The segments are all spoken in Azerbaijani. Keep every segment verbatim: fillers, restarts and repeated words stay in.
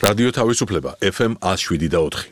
რადიო თავისუფლება ეფ ემ one oh seven და four.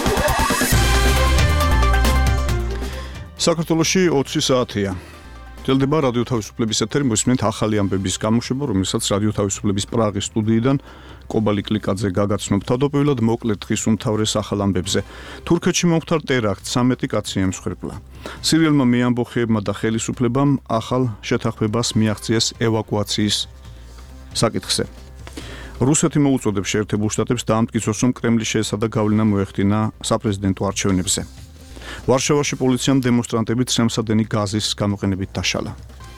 საქართველოში ოცი საათია. Ელდება რადიო თავისუფლების ეთერი, მოსმენთ ახალი ამბების გამოშვება, რომელსაც რადიო თავისუფლების პრაღის სტუდიიდან კობალი კლიკაძე გაგაცნობ. თავდაპირველად მოკლედ დღის უმთავრეს ახალ ამბებზე. თურქეთში მომხდარ ტერაქტს ცამეტი კაცი ემსხვერპლა. სირიელმა მეამბოხეებმა და ხელისუფლებამ ახალ შეთანხმებას მიაღწიეს ევაკუაციის საკითხზე. რუსეთი მოუწოდებს შეერთებულ შტატებს დაამტკიცოს, რომ კრემლის შეესაბამება გავლენა მოეხდინა საპრეზიდენტო არჩევნებზე. ვარშავაში პოლიციამ დემონსტრანტები ცრემსადენი გაზის გამოყენებით დაშალა.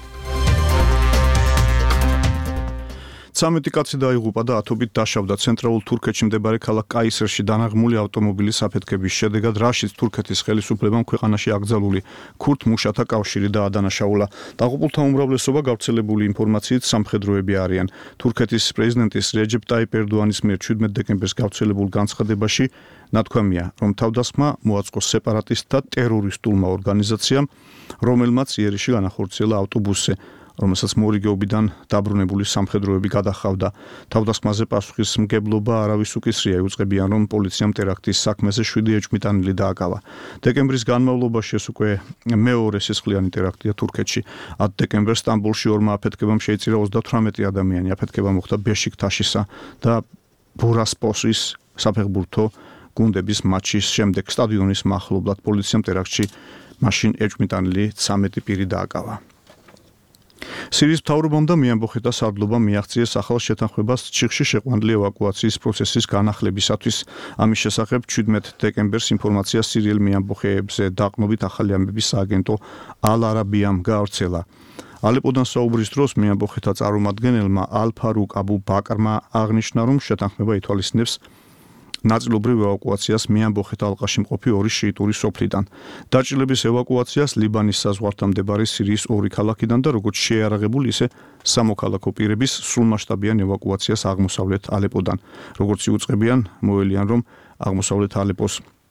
ცამეტი კაცი დაიღუპა და ათობით დაშავდა ცენტრალურ თურქეთში მდებარე ქალაქ კაისერში დანაღმული ავტომობილის აფეთქების შედეგად, რაშიც თურქეთის ხელისუფლებამ ქვეყანაში აკრძალული ქურთ მუშათა კავშირი დაადანაშაულა. დაღუპულთა უმრავლესობა გავრცელებული ინფორმაციით სამხედროები არიან. თურქეთის პრეზიდენტის რეჯეპ ტაიპ ერდოანის მიერ შვიდმეტ დეკემბერს გავრცელებულ განცხადებაში ნათქვამია, რომ თავდასხმა მოაწყოს სეპარატისტთა ტერორისტულმა ორგანიზაციამ, რომელმაც იერიშში განახორციელა ავტობუსზე, რომელსაც მორიგეობიდან დაბრუნებული სამხედროები გადახავდა. თავდასხმაზე პასუხისმგებლობა არავის უკისრია, იუწყებიან, რომ პოლიციამ ტერაქტის საქმეზე შვიდი ეჭვმიტანილი დააკავა. დეკემბრის განმავლობაში ეს უკვე მეორე სისხლიანი ტერაქტია თურქეთში. ათ დეკემბერს სტამბოლში ორმა აფეთქებამ შეიწირა ოცდათვრამეტი ადამიანი. აფეთქება მოხდა ბეშიქტაშისა და ბურასპოსის საფეხბურთო გუნდების მატჩის შემდეგ. სტადიონის მახლობლად პოლიციამ ტერაქტში მაშინ ეჭვმიტანილი ცამეტი პირი დააკავა. სირიის მთავრობამ და მეამბოხეთა სარდლობამ მიაღწიეს ახალ შეთანხმებას ჩიხში შეყვანილი ევაკუაციის პროცესის განახლებისათვის. ამის შესახებ შვიდმეტ დეკემბერს ინფორმაცია სირიელ მეამბოხეებზე დაყრდნობით ახალი ამბების სააგენტო ალ არაბიამ გაავრცელა. ალეპოდან საუბრის დროს მეამბოხეთა წარმომადგენელმა ალ ფარუკ აბუ ბაკრმა აღნიშნა, რომ შეთანხმება ითვალისწინებს ნაწილობრივ ევაკუაციას მეამბოხეთა ალყაში მყოფი ორი შიიტური სოფლიდან. დაჭრილების ევაკუაციას ლიბანის საზღვართან მდებარე სირიის ორი ქალაქიდან და როგორც შეიარაღებული, ისე სამოქალაქო პირების სრულმასშტაბიან ევაკუაციას აღმოსავლეთ ალეპოდან. როგორც იუწყებიან, მოელიან, რომ აღმოსავლეთ ალეპოს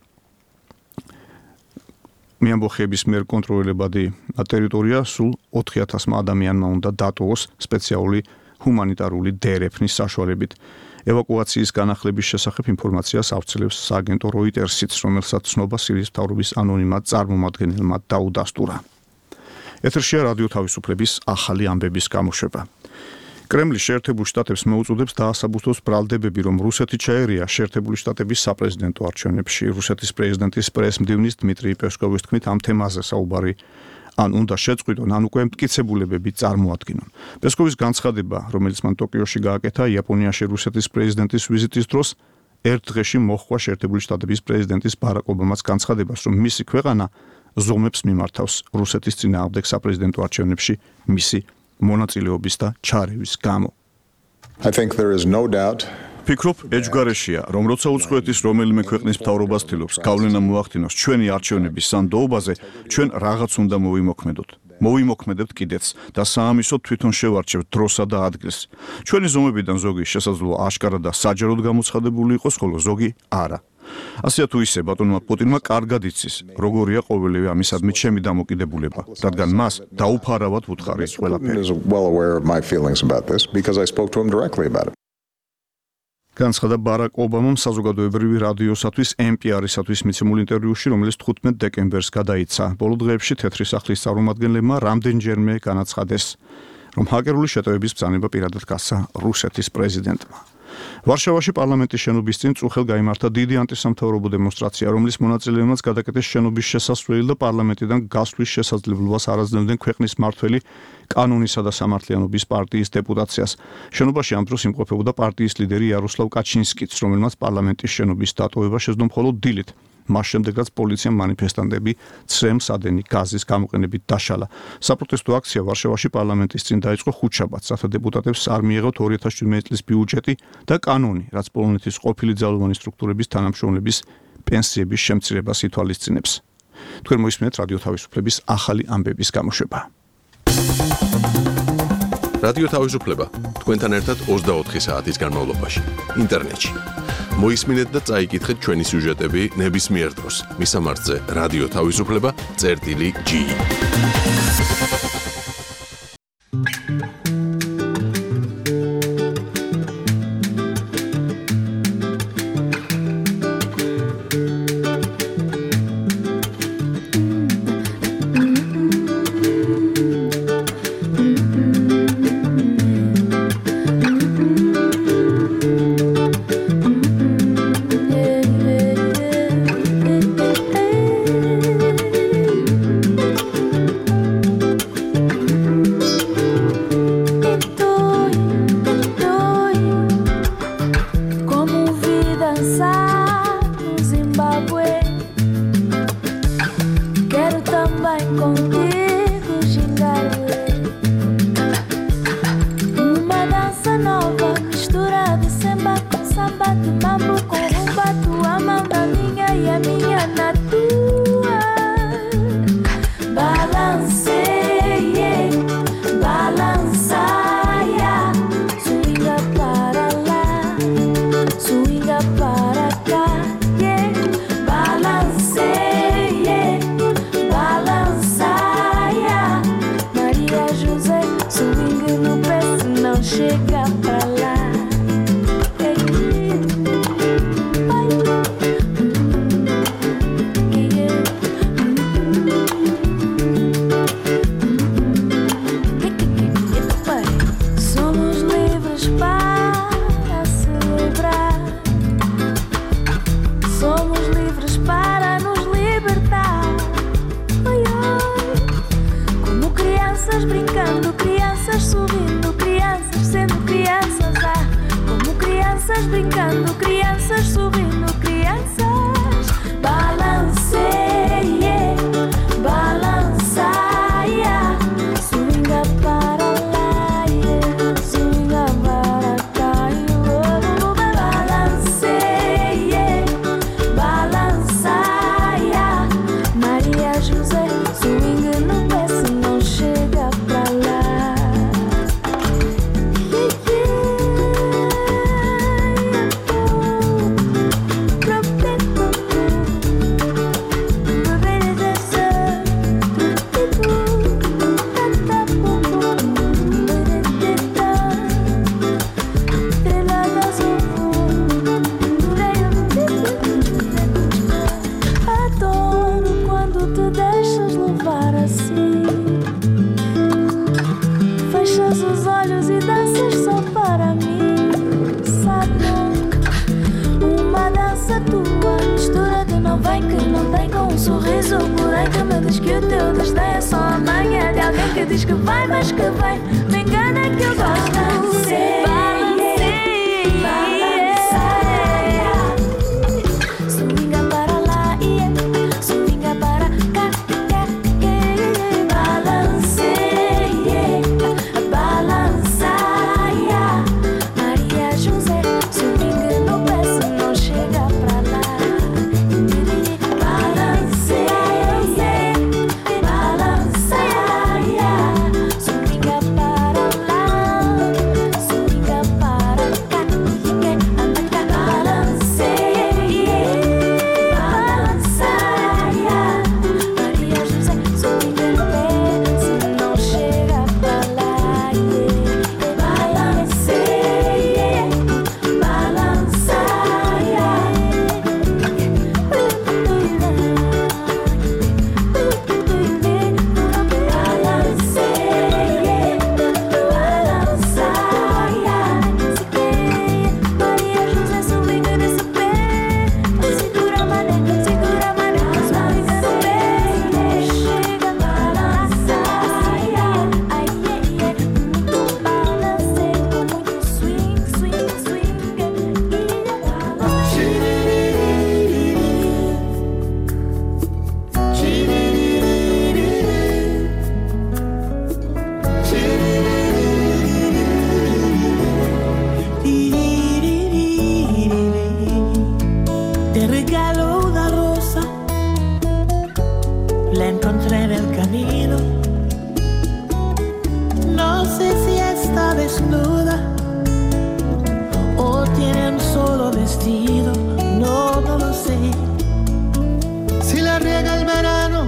მეამბოხეების მიერ კონტროლირებადი ტერიტორია სულ ოთხი ათასმა ადამიანმა უნდა დატოვოს სპეციალური ჰუმანიტარული დერეფნის საშუალებით. ევაკუაციის განახლების შესახებ ინფორმაციას ავრცელებს სააგენტო როიტერსიც, რომელსაც ცნობა სირიის მთავრობის ანონიმად წარმომადგენელმა დაუდასტურა. ეთერშია რადიო თავისუფლების ახალი ამბების გამოშვება. კრემლი შეერთებულ შტატებს მოუწოდებს დაასაბუთოს ბრალდებები, რომ რუსეთი ჩაერია შეერთებული შტატების საპრეზიდენტო არჩევნებში. რუსეთის პრეზიდენტის პრესმდივნის დმიტრი პესკოვის თქმით, ამ თემაზე საუბარი ან უნდა შეწყვიტონ, ან უკვე მტკიცებულებები წარმოადგინონ. პესკოვის განცხადება, რომელიც მან ტოკიოში გააკეთა იაპონიაში რუსეთის პრეზიდენტის ვიზიტის დროს, ერთ დღეში მოჰყვა შეერთებული შტატების პრეზიდენტის ბარაკ ობამას განცხადებას, რომ მისი ქვეყანა ზომებს მიმართავს რუსეთის წინააღმდეგ საპრეზიდენტო არჩევნებში მისი მონაწილეობის და ჩარევის გამო. I think there is no doubt ფიქრობ, ეჯგარეშია, რომ როცა უცხოეთის რომელიმე ქვეყნის მთავრობას ცდილობს გავლენა მოახდინოს ჩვენი არჩევნების სანდოობაზე, ჩვენ რაღაც უნდა მოვიმოქმედოთ. მოვიმოქმედებთ კიდეც და საამისოდ თვითონ შევარჩევთ დროსა და ადგილს. ჩვენი ზომებიდან ზოგი შესაძლოა აშკარა და საჯაროდ გამოცხადებული იყოს, ხოლო ზოგი არა. ასეა თუ ისე, ბატონმა პუტინმა კარგად იცის, როგორია ყოველივე ამისადმი ჩემი დამოკიდებულება, რადგან მას დაუფარავად ვუთხარი ყველაფერი. განცხადა ბარაკ ობამამ საზოგადოებრივი რადიოსათვის ენ პი არ-ისათვის მიცემულ ინტერვიუში, რომელიც თხუთმეტ დეკემბერს გადაიცა. ბოლო დღეებში თეთრი სახლის წარმომადგენლებმა რამდენჯერმე განაცხადეს, რომ ჰაკერული შეტევების ბრძანება პირადად გასცა რუსეთის პრეზიდენტმა. ვარშავაში პარლამენტის შენობის წინ წუხელ გაიმართა დიდი ანტისამთავრობო დემონსტრაცია, რომლის მონაწილეებმაც გადაკეტეს შენობის შესასვლელი და პარლამენტიდან გასვლის შესაძლებლობას არაძლევდნენ ქვეყნის მმართველი კანონისა და სამართლიანობის პარტიის დეპუტაციას. შენობაში ამ დროს იმყოფებოდა პარტიის ლიდერი იაროსლავ კაჩინსკიც, რომელმაც პარლამენტის შენობის დატოვება შეძლო მხოლოდ დილით. მას შემდეგ, რაც პოლიციამ მანიფესტანტები ცრემსადენი გაზის გამოყენებით დაშალა. საპროტესტო აქცია ვარშავაში პარლამენტის წინ დაიწყო ხუთშაბათს, რათა დეპუტატებს არ მიეღოთ ორი ათას შვიდმეტი წლის ბიუჯეტი და კანონი, რაც პოლონეთის ყოფილი ძალოვანი სტრუქტურების თანამშრომლების პენსიების შემცირებას ითვალისწინებს. თქვენ მოისმინეთ რადიო თავისუფლების ახალი ამბების გამოშვება. რადიო თავისუფლება თქვენთან ერთად ოცდაოთხი საათის განმავლობაში ინტერნეტში. მოისმინეთ და წაიკითხეთ ჩვენი სიუჟეტები ნებისმიერ დროს. მისამართზე რადიო თავისუფლება წერტილი ჯი. chega pra lá. Somos livres para celebrar. Somos livres para nos libertar. Oi, oi. Como crianças brincando, crianças sorrindo, crianças sendo crianças. Ah, como crianças brincando, crianças sorrindo, crianças. Balanceie, balançaia, swinga para lá, yeah. Swinga para cá, oh, balanceie, balançaia, Maria José, swinga no pé se não chega pra lá. Adoro quando te deixas levar assim. Fechas os olhos e danças só para mim. Sabe, uma dança tua, mistura de não vem que não tem, com um sorriso porém que me diz que o teu desdém é só a manhã de alguém que diz que vai, mas que vem. Me engana que eu gosto. Swinga para lá, yeah. Swinga para cá, cá, yeah. Balanceie, balançaia, Maria José, swinga no pé se não chega pra lá. Balanceie, balançaia, swinga para lá, swinga para cá, yeah. Balanceie, balançaia, Maria José, swinga no pé se não chega pra lá, yeah. Balanceie, balançaia, Maria José, swinga nesse pé. Segura a mané, segura a mané, swinga no pé. Chega, balançaia, ai, yeah, yeah. Muito balanceio, muito swing, swing, swing. Te regalo una rosa, la encontré en el camino. No sé si está desnuda o tiene un solo vestido, no, no lo sé. Si la riega el verano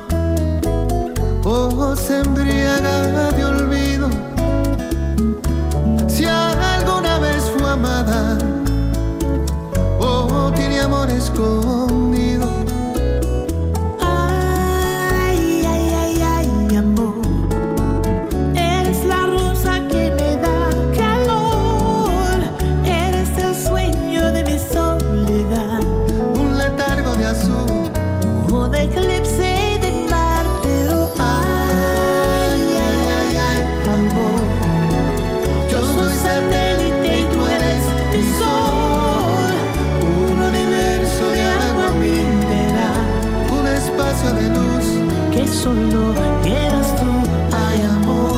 o se embriaga de olvido, si alguna vez fue amada o tiene amor escondido. Ay, ay, ay, ay, amor, eres la rosa que me da calor, eres el sueño de mi soledad, Un letargo de azul, un eclipse de Marte. Oh, ay, ay, ay, ay, amor, yo soy satélite y tú eres el sol, un universo de agua mineral, un espacio de luz. que solo quieras tú, ay, amor.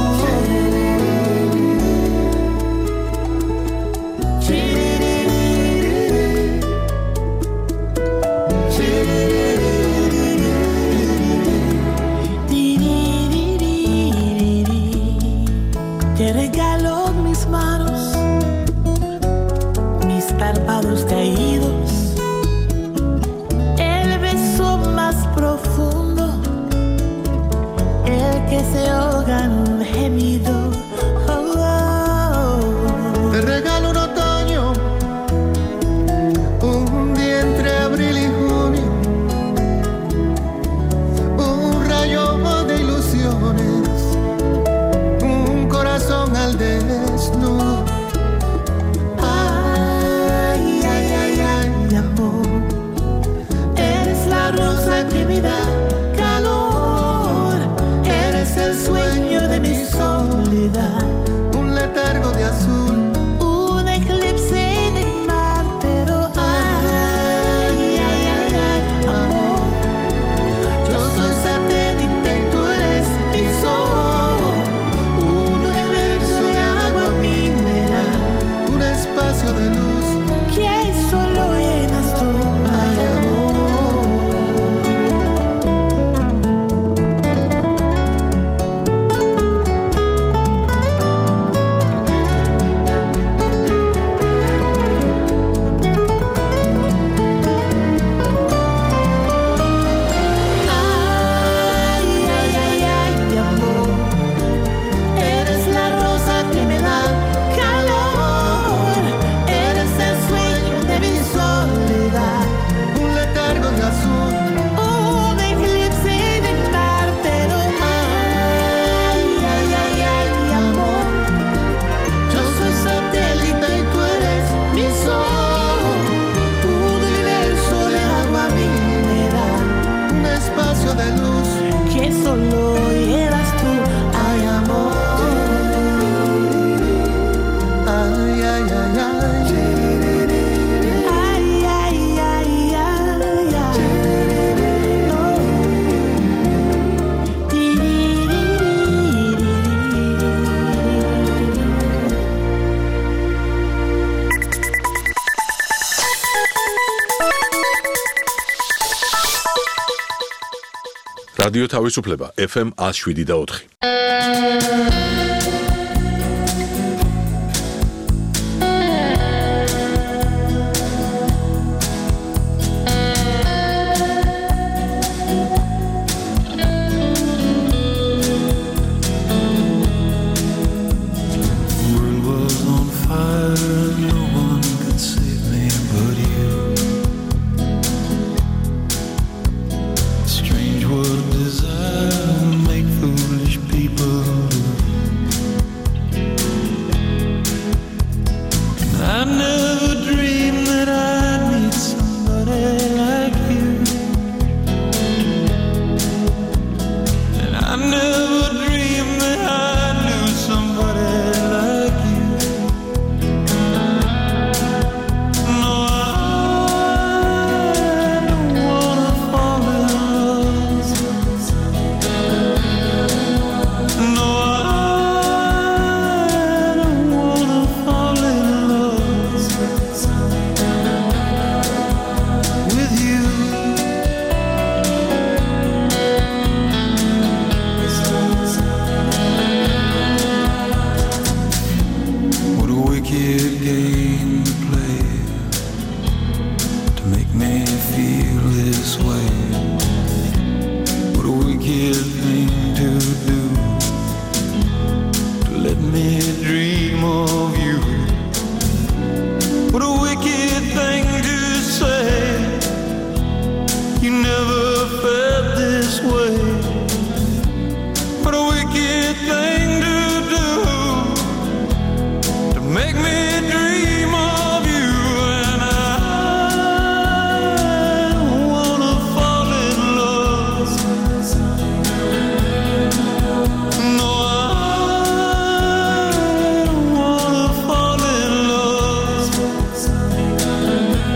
Te regalo mis manos, mis párpados caídos, el beso más profundo, el que se ahoga en un gemido. Oh, oh, desnudo. Ay, ay, ay, ay, amor. Eres la rosa que me da calor. Eres el sueño de mi soledad. Un letargo de azul. Un eclipse de mar. Pero ay, ay, ay, ay, amor. Yo soy satélite y tú eres mi sol. Un universo de agua mineral. Un espacio de luz que solo llenas tú. Ay, amor. Ay, ay, ay, ay, amor. Eres la rosa que me da calor. Eres el sueño de mi soledad. Un letargo de azul. Un eclipse de mar. Pero ay, ay, ay, ay, amor. Yo soy satélite y tú eres mi sol. Un universo de agua mineral. Un espacio de luz que solo eras tú. Ay, amor. Ay, ay, ay, ay. Ay, ay, ay, ay, ay. Oh. რადიო თავისუფლება ეფ ემ one oh seven და four. World was on fire, no one could save me but you. Strange what desire make foolish people do. I never dreamed that I'd meet somebody like you. And I never dreamed that I'd lose somebody like you. No, I don't wanna fall in love. No, I don't wanna fall in love with you. What a wicked game to play to make me feel this way. What a wicked thing to do to let me dream of you. What a wicked thing to say. You never felt this way. What a wicked thing to do to make me dream of you. And I don't wanna fall in love. No, I don't wanna fall in love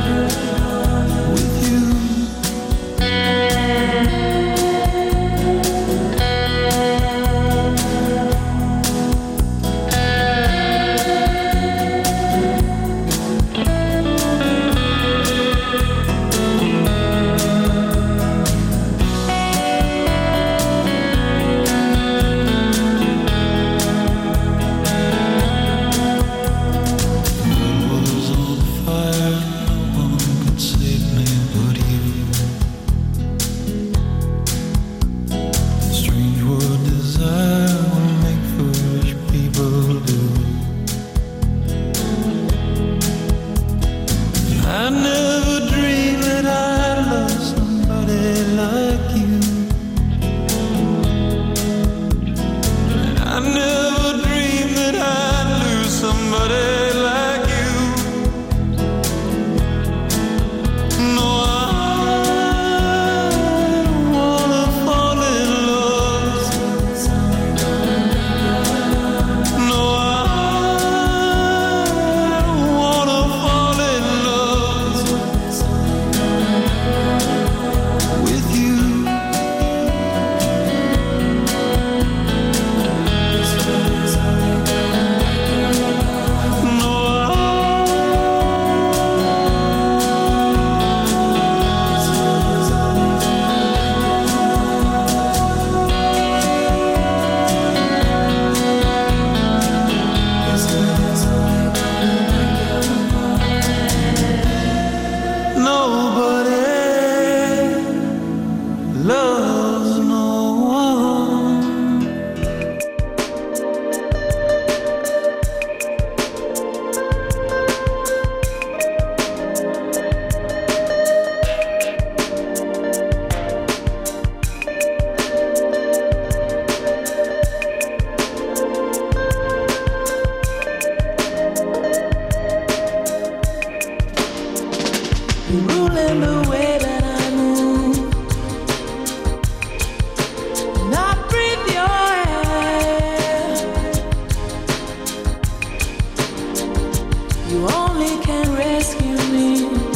You only can rescue me.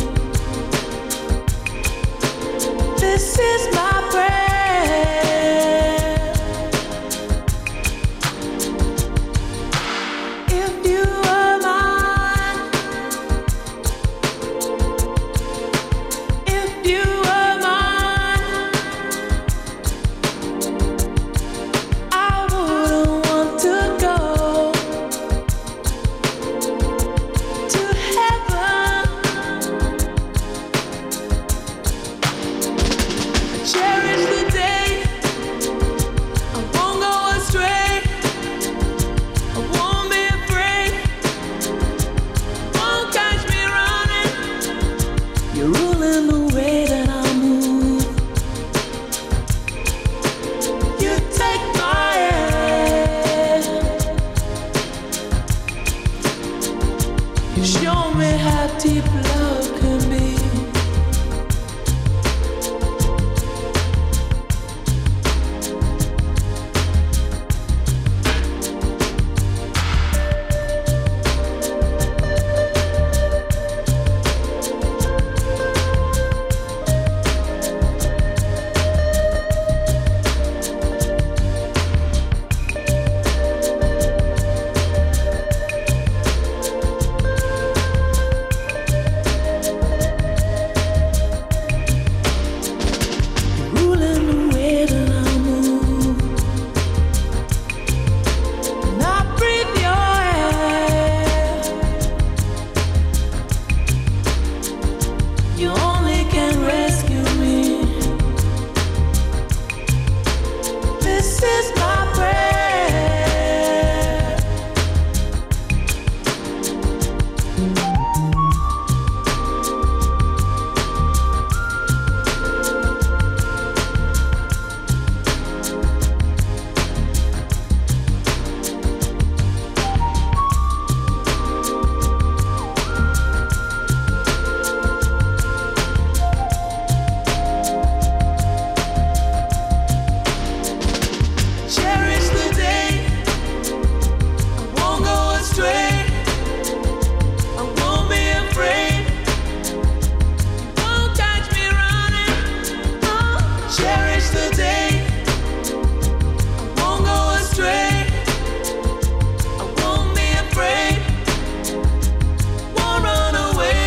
This is my prayer. If you were mine, if you were mine, I wouldn't want to go to heaven. Cherish the day. I won't go astray. I won't be afraid. Won't catch me running. You're ruling the way that I move. You take my hand. You show me how deep love can be. Ruling the way that I move. And I breathe your air. You only can rescue me. This is my prayer. Cherish the day. I won't go astray. I won't be afraid. Won't catch me running. Oh, cherish the day. I won't go astray. I won't be afraid. Won't run away.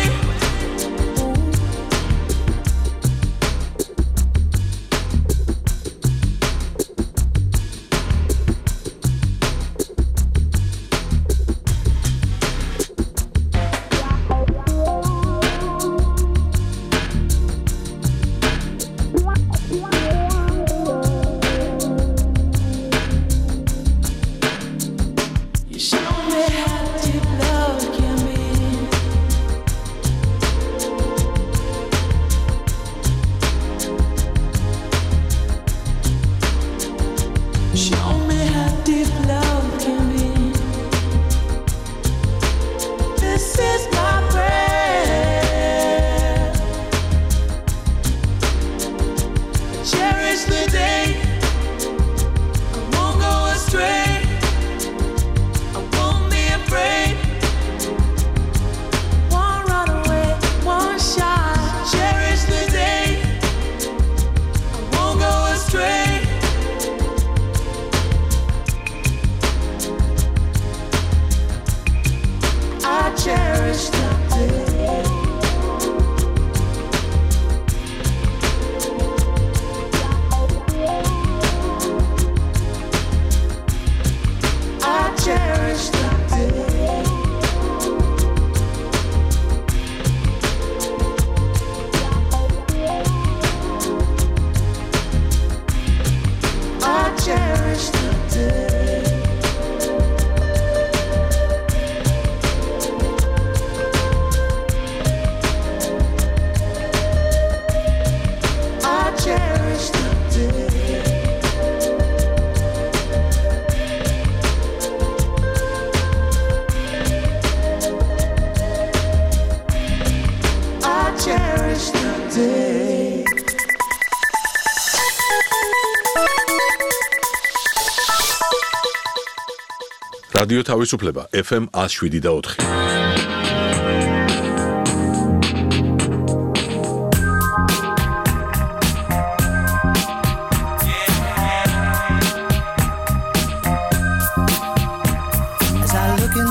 You show me how deep love can be. Show me how deep love can be. This is my prayer. Cherish the day. I won't go astray. I won't be afraid. Won't run away. Won't shy. Cherish the day. I won't go astray. I cherish the day. I cherish the day. I cherish the day. რადიო თავისუფლება ეფ ემ one oh seven და four.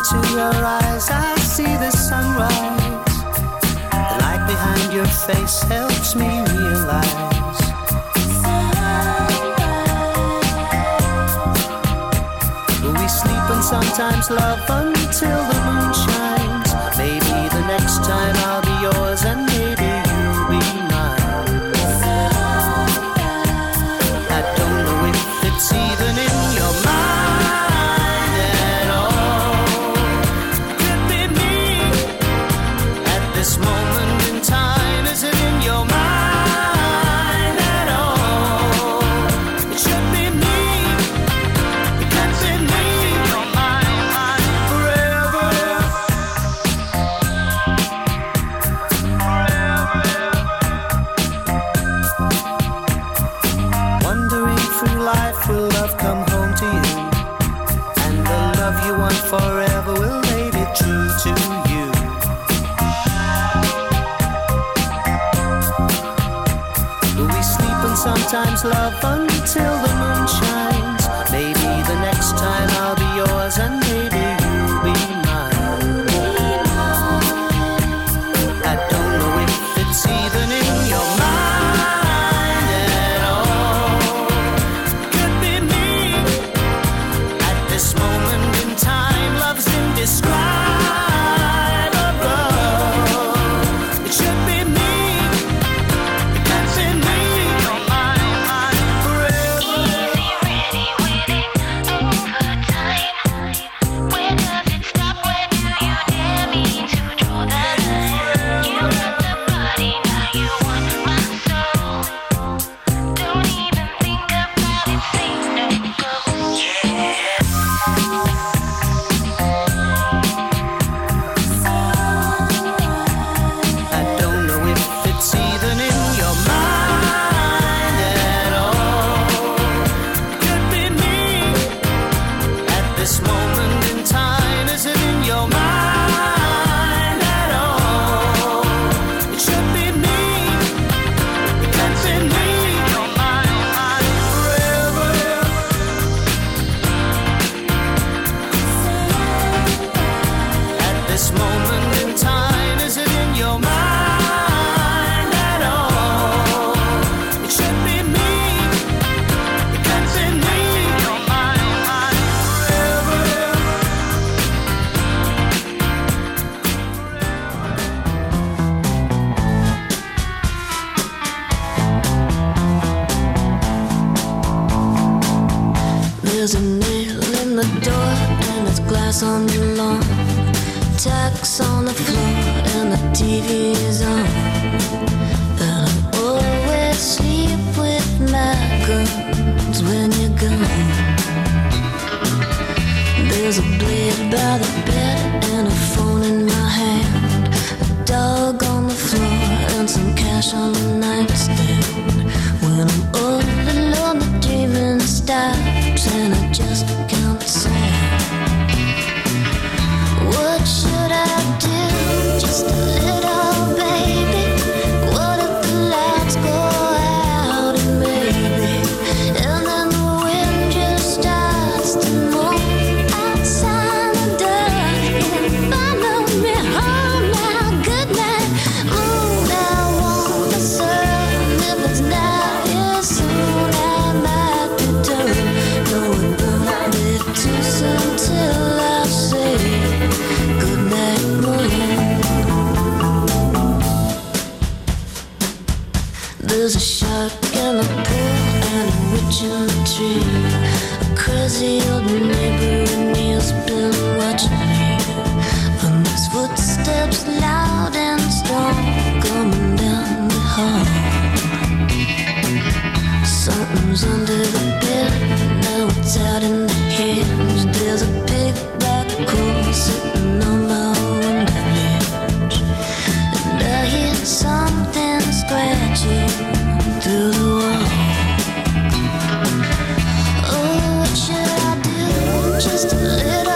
into your eyes, I see the sunrise. The light behind your face helps me realize. We sleep and sometimes love until the moon shines. Maybe the next time I'll be yours and maybe you'll be mine. I don't know if it's even in your mind at all. Could be me at this moment in time. Is it in your mind at all? It should be me. It can't be me. You're mine, mine forever. Wandering through life, will love come home to you? And the love you want forever, will they be true to you? Will we sleep and sometimes love until the moon shines? Maybe the next time I'll be yours and maybe you'll be mine. I don't know if it's even in your mind at all. Could be me at this moment in time. Love's indescribable. It should be me. It can't be me. You're mine, mine forever. Easy, ready, winning, overtime. Where does it stop? Where do you dare me to draw the line? You got the body, now you want my soul. Don't even think about it, say no go. I don't know if it's even in your mind at all. Could be me at this moment in time. Is it in your mind at all? It should be me. It can't be me. You're mine, mine forever. At this moment in time, is it in your mind at all? It should be me. It can't be me. You're mine, mine forever. There's a nail in the door and it's glass on the lawn. Tacks on the floor and the T V is on. And I always sleep with my guns when you're gone. There's a blade by the bed and a phone in my hand. A dog on the floor and some cash on the nightstand. When I'm all alone, the dreaming stops and I just count sand. What should I do? Just a little baby. What if the lights go out and maybe, and then the wind just starts to move outside the door and follow me home now. Good night, moon. I want the sun. If it's not here soon, I might return. No, it won't be too soon till I say good night, moon. There's a shark in the pool and a witch in the tree. A crazy old neighbor and he's been watching me. And there's footsteps loud and strong coming down the hall. Something's under the bed, now it's out in the hedge. There's a big black hole sitting on my window ledge. And I hear something scratching through the wall. Oh, what should I do? Just a little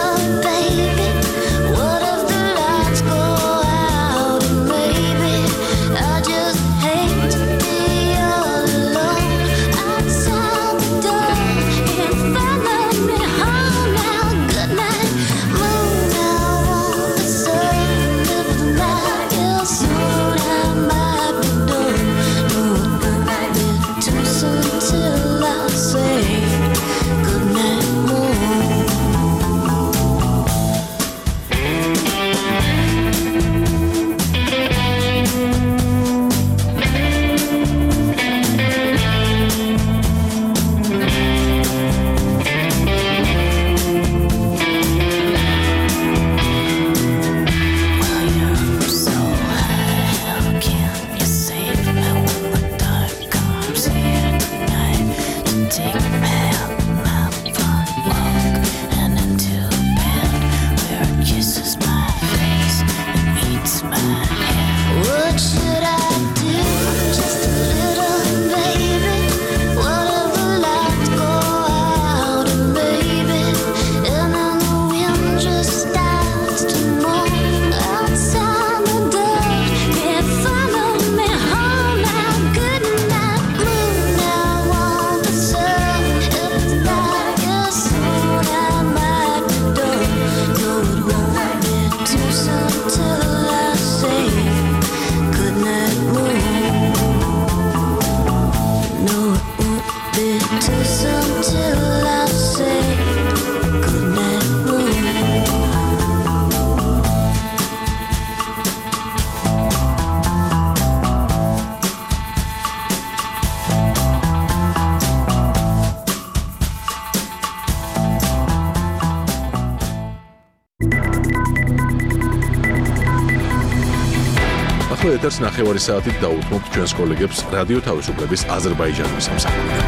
ახლა ეთერს ნახევარი საათით დაუთმობთ ჩვენს კოლეგებს რადიო თავისუფლების აზერბაიჯანის სამსახურიდან.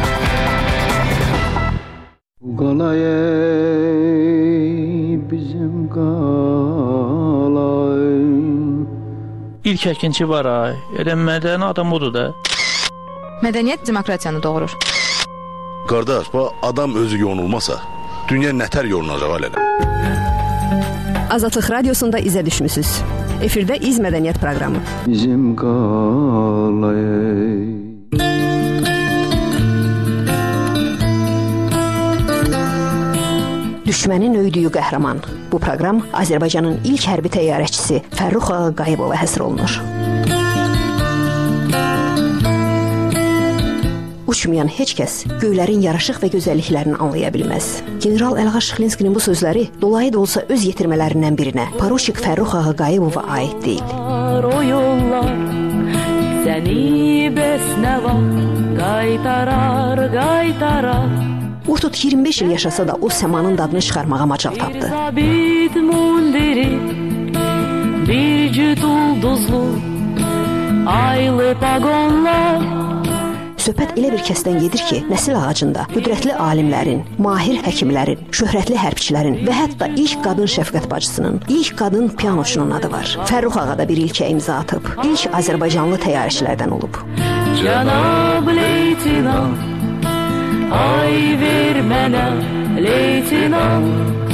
İlk əkinçi var ay. Elə mədəni adam odur da. Mədəniyyət demokratiyanı doğurur. Qardaş, bu adam özü yonulmasa, dünya nətər yolunacaq hələ? Azadlıq Radiosunda izə düşmüsüz. Efirdə İz Mədəniyyət proqramı. Bizim qalayı. Düşmənin öydüyü qəhrəman. Bu proqram Azərbaycanın ilk hərbi təyyarəçisi Fərrux Ağayevova həsr olunur. Uçmayan heç kəs göylərin yaraşıq və gözəlliklərini anlaya bilməz. General Əlğa Şıxlinskinin bu sözləri dolayı da olsa öz yetirmələrindən birinə Poruçik Fərrux Ağayevova aid deyil. O yollar səni bəsnəva qaytarar, qaytarar. Urtut iyirmi beş il yaşasa da o səmanın dadını çıxarmağa macal tapdı. Zabit mundiri, bir cüt ulduzlu, aylı pagonlar. Söhbət elə bir kəsdən gedir ki, nəsil ağacında qüdrətli alimlərin, mahir həkimlərin, şöhrətli hərbçilərin və hətta ilk qadın şəfqət bacısının, ilk qadın pianoçunun adı var. Fərrux ağa da bir ilkə imza atıb, ilk Azərbaycanlı təyyarəçilərdən olub. Cənab leytinant, ay ver mənə leytinant.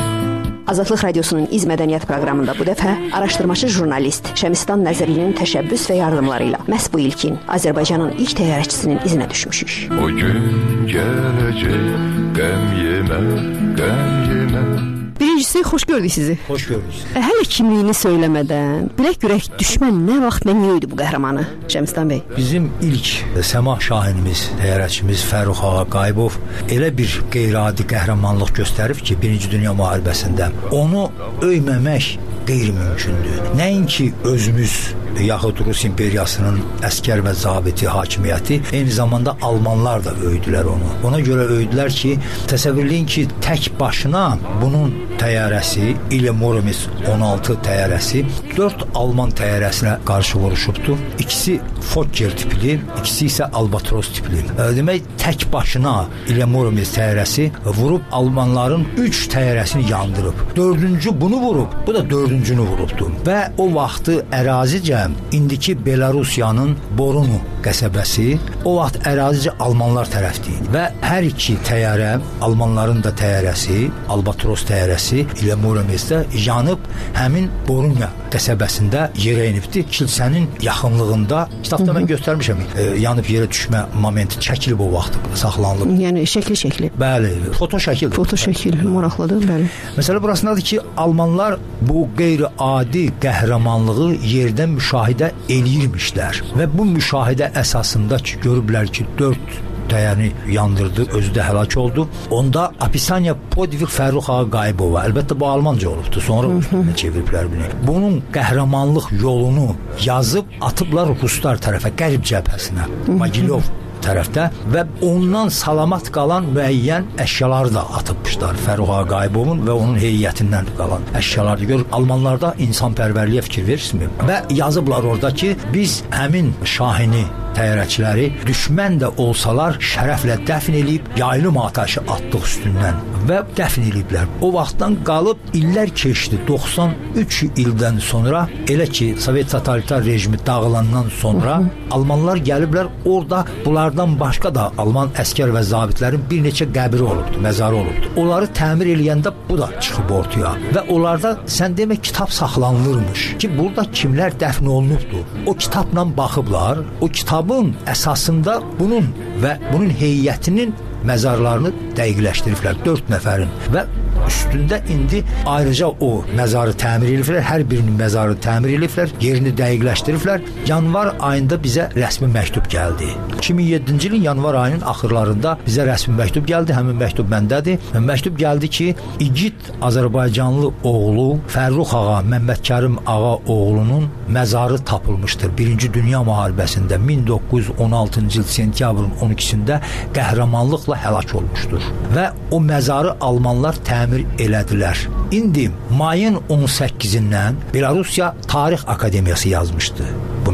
Azadlıq Radiosunun İz Mədəniyyət proqramında bu dəfə araşdırmaçı jurnalist Şəmistan Nəzərlinin təşəbbüs və yardımları ilə məhz bu ilkin Azərbaycanın ilk təyyarəçisinin izinə düşmüşük. O gün gələcək, qəm yemə, qəm yemə. Birincisi, xoş gördük sizi. Xoş gördük. E, hələ kimliyini söyləmədən, bilək görək düşmən nə vaxt və niyə idi bu qəhrəmanı, Şəmistan bəy? Bizim ilk səmah şahinimiz, təyyarəçimiz Fərrux Ağayevov elə bir qeyri-adi qəhrəmanlıq göstərib ki, Birinci Dünya müharibəsində onu öyməmək qeyri-mümkündür. Nəinki özümüz yaxud Rus imperiyasının əskər və zabiti hakimiyyəti, eyni zamanda Almanlar da öydülər onu. Ona görə öydülər ki, təsəvvürləyin ki, tək başına bunun təyyarəsi, İle Muromets on altı təyyarəsi dörd Alman təyyarəsinə qarşı vuruşubdur. İkisi Fokker tipli, ikisi isə Albatros tipli. Demək, tək başına İle Muromets təyyarəsi vurub Almanların üç təyyarəsini yandırıb. Dördüncü bunu vurub, bu da dördüncünü vurubdur. Və o vaxtı ərazicə indiki Belarusiyanın Borunu qəsəbəsi o vaxt ərazicə Almanlar tərəfdəydi və hər iki təyyarə, Almanların da təyyarəsi, Albatros təyyarəsi ilə Murometsdə yanıb həmin Borunya qəsəbəsində yerə inibdi. Kilsənin yaxınlığında, kitabda mən göstərmişəm, e, yanıb yerə düşmə momenti çəkilib o vaxt, saxlanılıb. Yəni şəkli-şəkli. Bəli, foto şəkil. Foto şəkil, maraqlıdır, bəli. Məsələ burasındadır ki, Almanlar bu qeyri-adi qəhrəmanlığı yerdən müşahidə eləyirmişlər və bu müşahidə əsasında ki, görüblər ki, dörd təyyarəni yandırdı, özü də həlak oldu. Onda Apisaniya Podvig Fərrux Ağayevova, əlbəttə bu Almanca olubdu, sonra çeviriblər bunu. Bunun qəhrəmanlıq yolunu yazıb atıblar Ruslar tərəfə, qərb cəbhəsinə, Magilov tərəfdə və ondan salamat qalan müəyyən əşyaları da atıbmışlar Fərrux Ağayevovun və onun heyətindən qalan əşyaları. Gör, Almanlarda insanpərvərliyə fikir verirsiniz və yazıblar orada ki, biz həmin şahini təyyarəçiləri düşmən də olsalar şərəflə dəfn eləyib, yaylım atəşi atdıq üstündən və dəfn eləyiblər. O vaxtdan qalıb illər keçdi, doxsan üç ildən sonra, elə ki, Sovet totalitar rejimi dağılandan sonra Almanlar gəliblər, orada bunlardan başqa da Alman əskər və zabitlərin bir neçə qəbri olubdu, məzarı olubdu. Onları təmir eləyəndə bu da çıxıb ortaya və onlarda sən demə kitab saxlanılırmış ki, burada kimlər dəfn olunubdu. O kitabla baxıblar, o kitabın əsasında bunun və bunun heyətinin məzarlarını dəqiqləşdiriblər, dörd nəfərin və üstündə indi ayrıca o məzarı təmir ediblər, hər birinin məzarı təmir ediblər, yerini dəqiqləşdiriblər. Yanvar ayında bizə rəsmi məktub gəldi. iki min yeddinci ilin yanvar ayının axırlarında bizə rəsmi məktub gəldi, həmin məktub məndədir. Məktub gəldi ki, igid Azərbaycanlı oğlu Fərrux ağa, Məmmədkərim ağa oğlunun məzarı tapılmışdır. Birinci Dünya müharibəsində min doqquz yüz on altıncı il sentyabrın on ikisində qəhrəmanlıqla həlak olmuşdur və o məzarı Almanlar təmir elədilər. İndi mayın on səkkizindən Belarusiya Tarix Akademiyası yazmışdı bu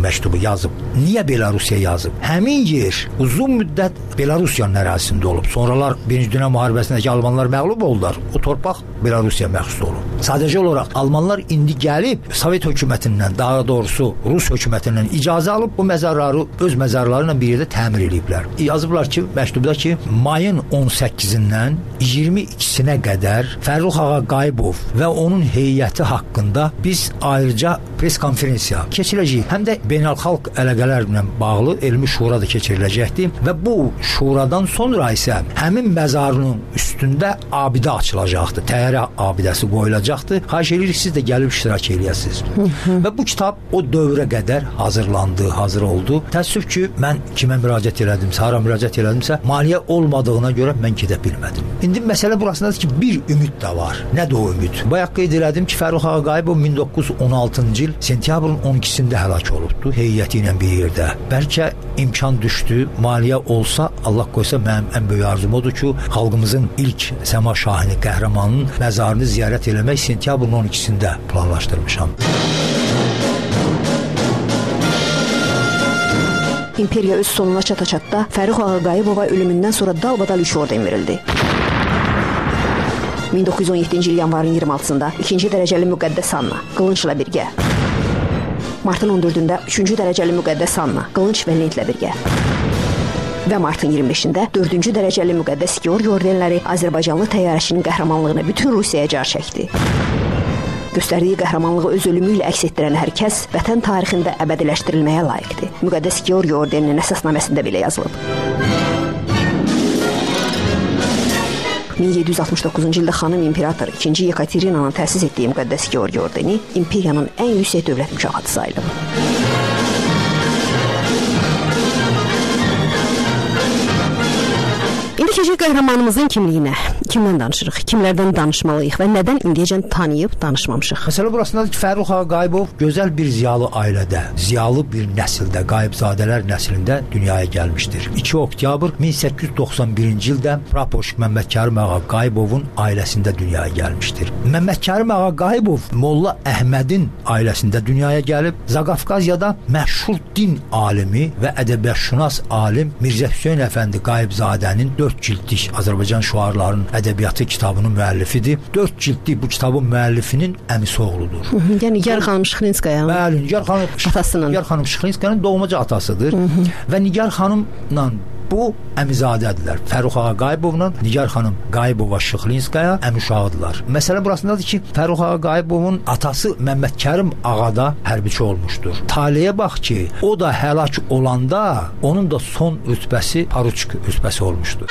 məktubu yazıb. Niyə Belarusiya yazıb? Həmin yer uzun müddət Belarusiyanın ərazisində olub. Sonralar Birinci Dünya müharibəsindəki almanlar məğlub oldular. O torpaq Belarusiya məxsus olub. Sadəcə olaraq almanlar indi gəlib Sovet hökumətindən, daha doğrusu Rus hökumətindən icazə alıb bu məzarları öz məzarları ilə bir yerdə təmir ediblər. Yazıblar ki, məktubda ki, mayın on səkkizindən iyirmi ikisinə qədər Fərrux Ağa Qayıbov və onun heyəti haqqında biz ayrıca pres konferensiya keçirəcəyik. Həm də beynəlxalq əlaqələrlə bağlı elmi şura da keçiriləcəkdir və bu şuradan sonra isə həmin məzarının üstündə abidə açılacaqdır. Təyyarə abidəsi qoyulacaqdır. Xahiş edirik siz də gəlib iştirak eləyəsiniz. Və bu kitab o dövrə qədər hazırlandı, hazır oldu. Təəssüf ki, mən kimə müraciət elədimsə, hara müraciət elədimsə, maliyyə olmadığına görə mən gedə bilmədim. İndi məsələ burasındadır ki, bir ümid də var. Nədir o ümid? Bayaq qeyd elədim ki, Fərrux Ağa Qayıbov min doqquz yüz on altıncı il sentyabrın on ikisində həlak olubdu heyəti ilə bir yerdə. Bəlkə imkan düşdü, maliyyə olsa, Allah qoysa mənim ən böyük arzum odur ki, xalqımızın ilk Səma Şahini qəhrəmanının məzarını ziyarət eləmək sentyabrın on ikisində planlaşdırmışam. İmperiya öz sonuna çata-çatda Fərrux Ağa Qayıbova ölümündən sonra dalbadal üç orden verildi. min doqquz yüz on yeddinci il yanvarın iyirmi altısında ikinci dərəcəli müqəddəs Anna, qılınçla birgə. Martın on dördündə üçüncü dərəcəli müqəddəs Anna, qılınç və lentlə birgə. Və martın iyirmi beşində dördüncü dərəcəli müqəddəs Georgi ordenləri Azərbaycanlı təyyarəçinin qəhrəmanlığını bütün Rusiyaya car çəkdi. Göstərdiyi qəhrəmanlığı öz ölümü ilə əks etdirən hər kəs vətən tarixində əbədiləşdirilməyə layiqdir. Müqəddəs Georgi ordeninin əsasnaməsində belə yazılıb. min yeddi yüz altmış doqquzuncu ildə xanım imperator ikinci Yekaterinanın təsis etdiyi müqəddəs Georgi ordeni imperiyanın ən yüksək dövlət mükafatı sayılıb. İndi keçək qəhrəmanımızın kimliyinə. Kimdən danışırıq? Kimlərdən danışmalıyıq və nədən indiyəcən tanıyıb danışmamışıq? Məsələ burasındadır ki, Fərrux Ağa Qayıbov gözəl bir ziyalı ailədə, ziyalı bir nəsildə, Qayıbzadələr nəslində dünyaya gəlmişdir. iki oktyabr min səkkiz yüz doxsan birinci ildə Prapoşk Məmmədkərim Ağa Qayıbovun ailəsində dünyaya gəlmişdir. Məmmədkərim Ağa Qayıbov Molla Əhmədin ailəsində dünyaya gəlib. Zaqafqaziyada məşhur din alimi və ədəbiyyatşünas alim Mirzə Hüseyn Əfəndi Qayıbzadənin dörd cildlik Azərbaycan şüarlarının ədəbiyyatı kitabının müəllifidir. dörd cildlik bu kitabın müəllifinin əmisi oğludur. Hı -hı, yəni Nigar xanım Şıxlinskaya. Bəli, Nigar xanım atasının. Nigar xanım Şıxlinskayanın doğmaca atasıdır. Hı -hı. Və Nigar xanımla bu əmizadədirlər. Fərrux Ağa Qayıbovla Nigar xanım Qayıbova Şıxlinskaya əmişağıdırlar. Məsələ burasındadır ki, Fərrux Ağa Qayıbovun atası Məmmədkərim Ağa da hərbiçi olmuşdur. Taleyə bax ki, o da həlak olanda onun da son rütbəsi poruçik rütbəsi olmuşdur.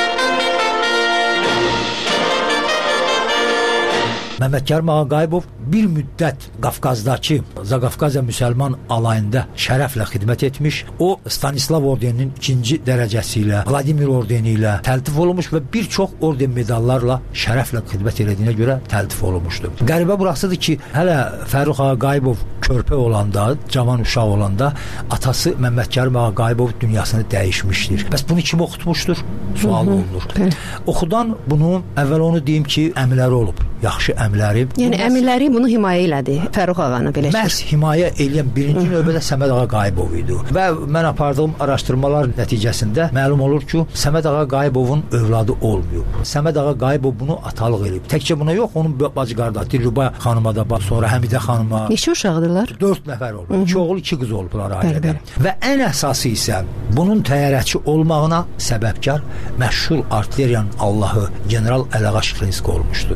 Məmmədkərim Ağa Qayıbov bir müddət Qafqazdakı Zaqafqaziya müsəlman alayında şərəflə xidmət etmiş. O Stanislav ordeninin ikinci dərəcəsi ilə, Vladimir ordeni ilə təltif olunmuş və bir çox orden medallarla şərəflə xidmət etdiyinə görə təltif olunmuşdur. Qəribə burasıdır ki, hələ Fərrux Ağa Qayıbov körpə olanda, cavan uşaq olanda atası Məmmədkərim Ağa Qayıbov dünyasını dəyişmişdir. Bəs bunu kim oxutmuşdur? Sual olunur. Oxudan bunu, əvvəl onu deyim ki, əmiləri olub. Yaxşı əmləri. Yəni əmirləri bunu himayə elədi Fərrux Ağanı belə. Məhz himayə eləyən birinci növbədə Səməd Ağa Qayıbov idi. Və mən apardığım araşdırmalar nəticəsində məlum olur ki, Səməd Ağa Qayıbovun övladı olmayıb. Səməd Ağa Qayıbov bunu atalıq eləyib. Təkcə buna yox, onun bacı qardaşı Dilruba xanıma da bax, sonra Həmidə xanıma. Neçə uşaqdırlar? dörd nəfər olub. İki oğul, iki qız olublar ailədə. Və ən əsası isə bunun təyyarəçi olmağına səbəbkar məşhur artilleriyanın Allahı General Əliağa Şıxlinski olmuşdur.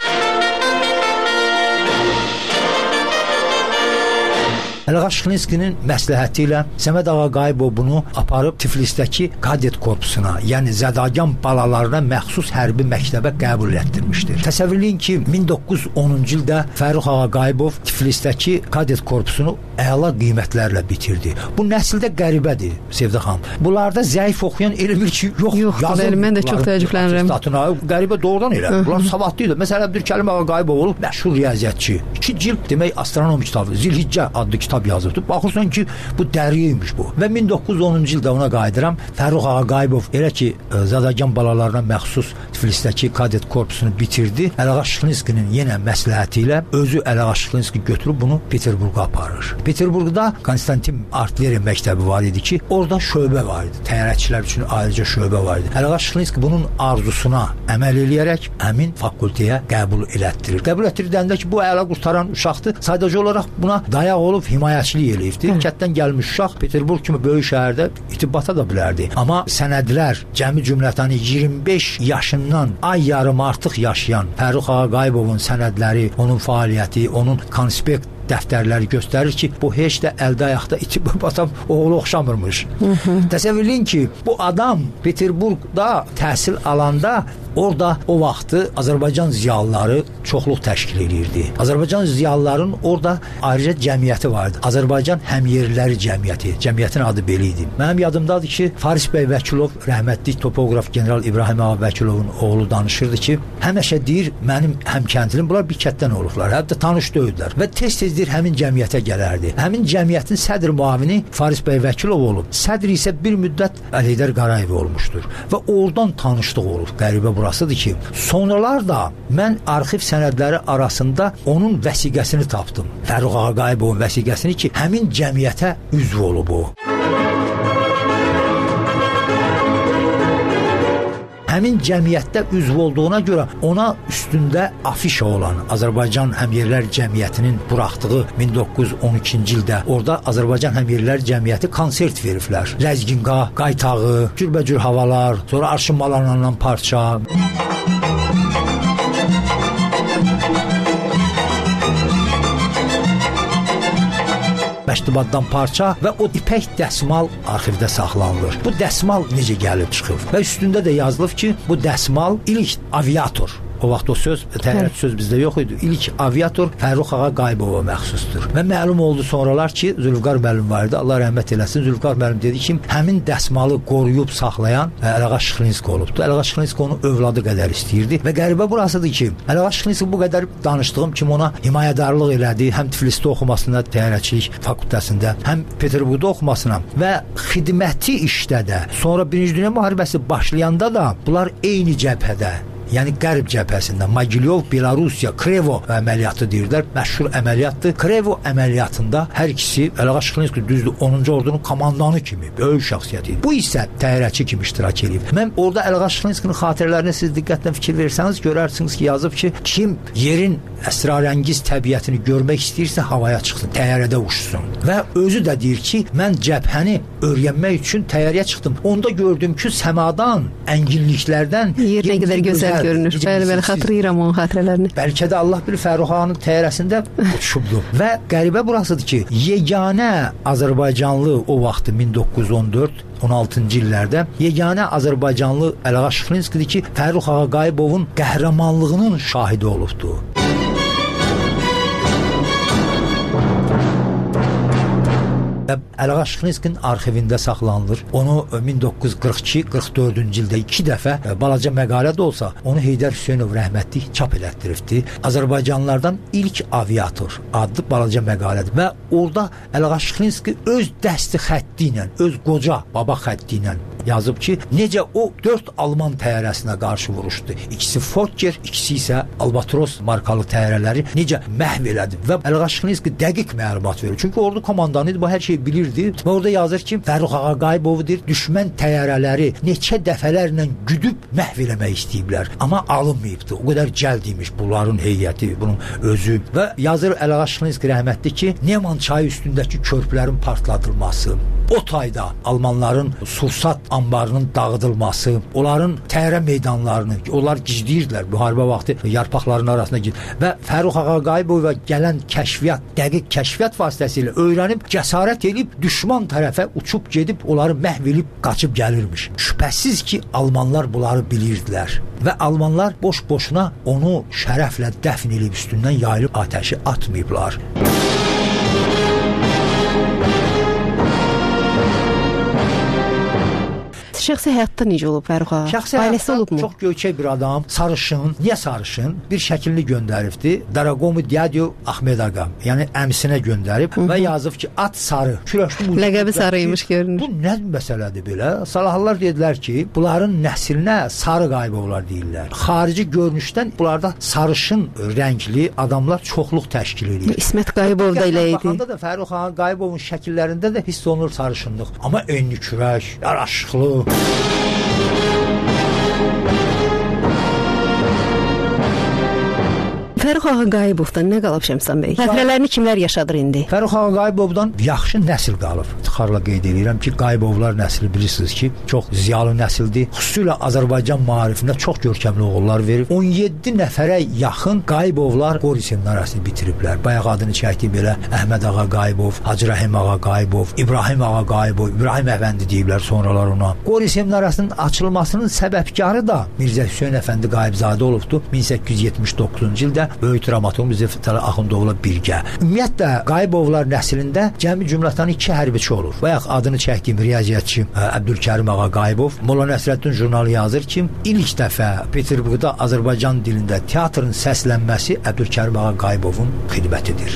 Əliağa Şıxlinskinin məsləhəti ilə Səməd Ağa Qayıbov bunu aparıb Tiflisdəki kadet korpusuna, yəni zədagan balalarına məxsus hərbi məktəbə qəbul etdirmişdir. Təsəvvürləyin ki, min doqquz yüz onuncu ildə Fərrux Ağa Qayıbov Tiflisdəki kadet korpusunu əla qiymətlərlə bitirdi. Bu nəsildə qəribədir, Sevdə xanım. Bunlarda zəif oxuyan elə bil ki, yox, yox yazın. Mən də çox təəccüblənirəm. Qəribə doğrudan elə. Bunlar savadlıdır. Məsələn, Abdülkərim Ağa Qayıbov olub məşhur riyaziyyatçı. İki cild demək astronomi kitabı, Zilhiccə adlı kitab kitab yazıbdı. Baxırsan ki, bu dəriymiş bu. Və min doqquz yüz onuncu ildə ona qayıdıram. Fərrux Ağaqayıbov elə ki, Zadagan balalarına məxsus Tiflisdəki kadet korpusunu bitirdi. Əliağa Şıxlinskinin yenə məsləhəti ilə özü Əliağa Şıxlinski götürüb bunu Peterburqa aparır. Peterburqda Konstantin Artleri məktəbi var idi ki, orada şöbə var idi. Təyyarəçilər üçün ayrıca şöbə var idi. Əliağa Şıxlinski bunun arzusuna əməl eləyərək həmin fakültəyə qəbul elətdirir. Qəbul etdirdəndə ki, bu əla qurtaran uşaqdır. Sadəcə olaraq buna dayaq olub himayəçilik eləyibdi. Kətdən gəlmiş uşaq Peterburq kimi böyük şəhərdə itibata da bilərdi. Amma sənədlər cəmi cümlətəni iyirmi beş yaşından ay yarım artıq yaşayan Fərrux Ağaqayıbovun sənədləri, onun fəaliyyəti, onun konspekt dəftərləri göstərir ki, bu heç də əldə ayaqda itib batan oğlu oxşamırmış. Təsəvvür edin ki, bu adam Peterburqda təhsil alanda orada o vaxtı Azərbaycan ziyalıları çoxluq təşkil edirdi. Azərbaycan ziyalıların orada ayrıca cəmiyyəti vardı. Azərbaycan Həmyerliləri Cəmiyyəti. Cəmiyyətin adı belə idi. Mənim yadımdadır ki, Faris bəy Vəkilov, rəhmətli topoqraf general İbrahim ağa Vəkilovun oğlu danışırdı ki, həmişə deyir, mənim həmkəndlim, bunlar bir kətdən olublar, hətta tanış döyüdülər və tez-tezdir həmin cəmiyyətə gələrdi. Həmin cəmiyyətin sədr müavini Faris bəy Vəkilov olub. Sədr isə bir müddət Əliydər Qarayev olmuşdur və oradan tanışlıq olub. Qəribə burasıdır ki, sonralar da mən arxiv sənədləri arasında onun vəsiqəsini tapdım. Fərrux Ağaqayıbovun vəsiqəsini ki, həmin cəmiyyətə üzv olub o. Həmin cəmiyyətdə üzv olduğuna görə ona üstündə afişa olan Azərbaycan Həmyerlər Cəmiyyətinin buraxdığı min doqquz yüz on ikinci ildə orada Azərbaycan Həmyerlər Cəmiyyəti konsert veriblər. Ləzginqa, qaytağı, cürbəcür havalar, sonra arşınmalarla parça. Məktubaddan parça və o ipək dəsmal arxivdə saxlanılır. Bu dəsmal necə gəlib çıxıb? Və üstündə də yazılıb ki, bu dəsmal ilk aviator. O vaxt o söz, təyyarəçi söz bizdə yox idi. İlk aviator Fərrux Ağaqayıbova məxsusdur. Və məlum oldu sonralar ki, Zülfüqar müəllim var idi. Allah rəhmət eləsin. Zülfüqar müəllim dedi ki, həmin dəsmalı qoruyub saxlayan Əliağa Şıxlinski olubdu. Əliağa Şıxlinski onu övladı qədər istəyirdi və qəribə burasıdır ki, Əliağa Şıxlinski bu qədər danışdığım kimi ona himayədarlıq elədi. Həm Tiflisdə oxumasına, təyyarəçilik fakültəsində, həm Peterburqda oxumasına və xidməti işdə də. Sonra Birinci Dünya müharibəsi başlayanda da bunlar eyni cəbhədə, yəni Qərb cəbhəsində Mogilyov, Belarusiya, Krevo əməliyyatı deyirlər. Məşhur əməliyyatdır. Krevo əməliyyatında hər ikisi Əliağa Şıxlinski düzdür onuncu ordunun komandanı kimi böyük şəxsiyyət idi. Bu isə təyyarəçi kimi iştirak edib. Mən orada Əliağa Şıxlinskinin xatirələrinə siz diqqətlə fikir versəniz görərsiniz ki, yazıb ki, kim yerin əsrarəngiz təbiətini görmək istəyirsə havaya çıxsın, təyyarədə uçsun. Və özü də deyir ki, mən cəbhəni öyrənmək üçün təyyarəyə çıxdım. Onda gördüm ki, səmadan, ənginliklərdən yer nə qədər gözəl görünür. Bəli-bəli, xatırlayıram onun xatirələrini. Bəlkə də Allah bilir Fərrux ağanın təyyarəsində uçubdu. Və qəribə burasıdır ki, yeganə Azərbaycanlı o vaxtı min doqquz yüz on dörd on altıncı illərdə yeganə Azərbaycanlı Əliağa Şıxlinskidir ki, Fərrux Ağaqayıbovun qəhrəmanlığının şahidi olubdu. Əliağa Şıxlinskinin arxivində saxlanılır. Onu min doqquz yüz qırx iki qırx dördüncü ildə iki dəfə balaca məqalə də olsa, onu Heydər Hüseynov rəhmətli çap elətdiribdi. Azərbaycanlılardan ilk aviator adlı balaca məqalədir və orada Əliağa Şıxlinski öz dəsti xətti ilə, öz qoca baba xətti ilə yazıb ki, necə o dörd Alman təyyarəsinə qarşı vuruşdu. İkisi Fokker, ikisi isə Albatros markalı təyyarələri necə məhv elədi və Əliağa Şıxlinski dəqiq məlumat verir. Çünki ordu komandanı idi, bu hər şey bilirdi və orada yazır ki, Fərrux Ağaqayıbovudur, düşmən təyyarələri neçə dəfələrlə güdüb məhv eləmək istəyiblər. Amma alınmayıbdı. O qədər cəld imiş bunların heyəti, bunun özü və yazır Əliağa Şıxlinski rəhmətli ki, Neman çayı üstündəki körpülərin partladılması, o tayda Almanların sursat anbarının dağıdılması, onların təyyarə meydanlarını, onlar gizləyirdilər müharibə vaxtı yarpaqların arasına gir və Fərrux Ağaqayıbova gələn kəşfiyyat, dəqiq kəşfiyyat vasitəsilə öyrənib, cəsarət edib düşman tərəfə uçub gedib, onları məhv edib qaçıb gəlirmiş. Şübhəsiz ki, Almanlar bunları bilirdilər və Almanlar boş-boşuna onu şərəflə dəfn edib üstündən yayılıb atəşi atmayıblar. şəxsi həyatda necə olub Fərrux ağa? Şəxsi ailəsi olubmu? Çox göyçək bir adam, sarışın. Niyə sarışın? Bir şəklini göndəribdi. Daragomu Diadio Ahmed ağa, yəni əmisinə göndərib Hı -hı. və yazıb ki, at sarı. Kürəkli ləqəbi sarıymış görünür. Bu nə məsələdir belə? Salahlar dedilər ki, bunların nəslinə sarı Qayıbovlar deyirlər. Xarici görünüşdən bunlarda sarışın rəngli adamlar çoxluq təşkil edir. İsmət Qayıbov da elə idi. Baxanda da Fərrux ağa Qayıbovun şəkillərində də hiss olunur sarışınlıq. Amma enli kürək, yaraşıqlı. Fərrux ağa Qayıbovdan nə qalıb Şəmsən bəy? Xatirələrini kimlər yaşadır indi? Fərrux ağa Qayıbovdan yaxşı nəsil qalıb. İftixarla qeyd edirəm ki, Qayıbovlar nəsli bilirsiniz ki, çox ziyalı nəsildir. Xüsusilə Azərbaycan maarifində çox görkəmli oğullar verib. on yeddi nəfərə yaxın Qayıbovlar Qori seminariyasını bitiriblər. Bayaq adını çəkdi belə Əhməd ağa Qayıbov, Hacı Rəhim ağa Qayıbov, İbrahim ağa Qayıbov, İbrahim əfəndi deyiblər sonralar ona. Qori seminariyasının açılmasının səbəbkarı da Mirzə Hüseyn əfəndi Qayıbzadə olubdu. min səkkiz yüz yetmiş doqquzuncu ildə böyük dramaturq Mirzə Fətəli Axundovla birgə. Ümumiyyətlə Qayıbovlar nəslində cəmi cümlətanı iki hərbiçi olur. Bayaq adını çəkdiyim riyaziyyatçı Əbdülkərim ağa Qayıbov Molla Nəsrəddin jurnalı yazır ki, ilk dəfə Peterburqda Azərbaycan dilində teatrın səslənməsi Əbdülkərim ağa Qayıbovun xidmətidir.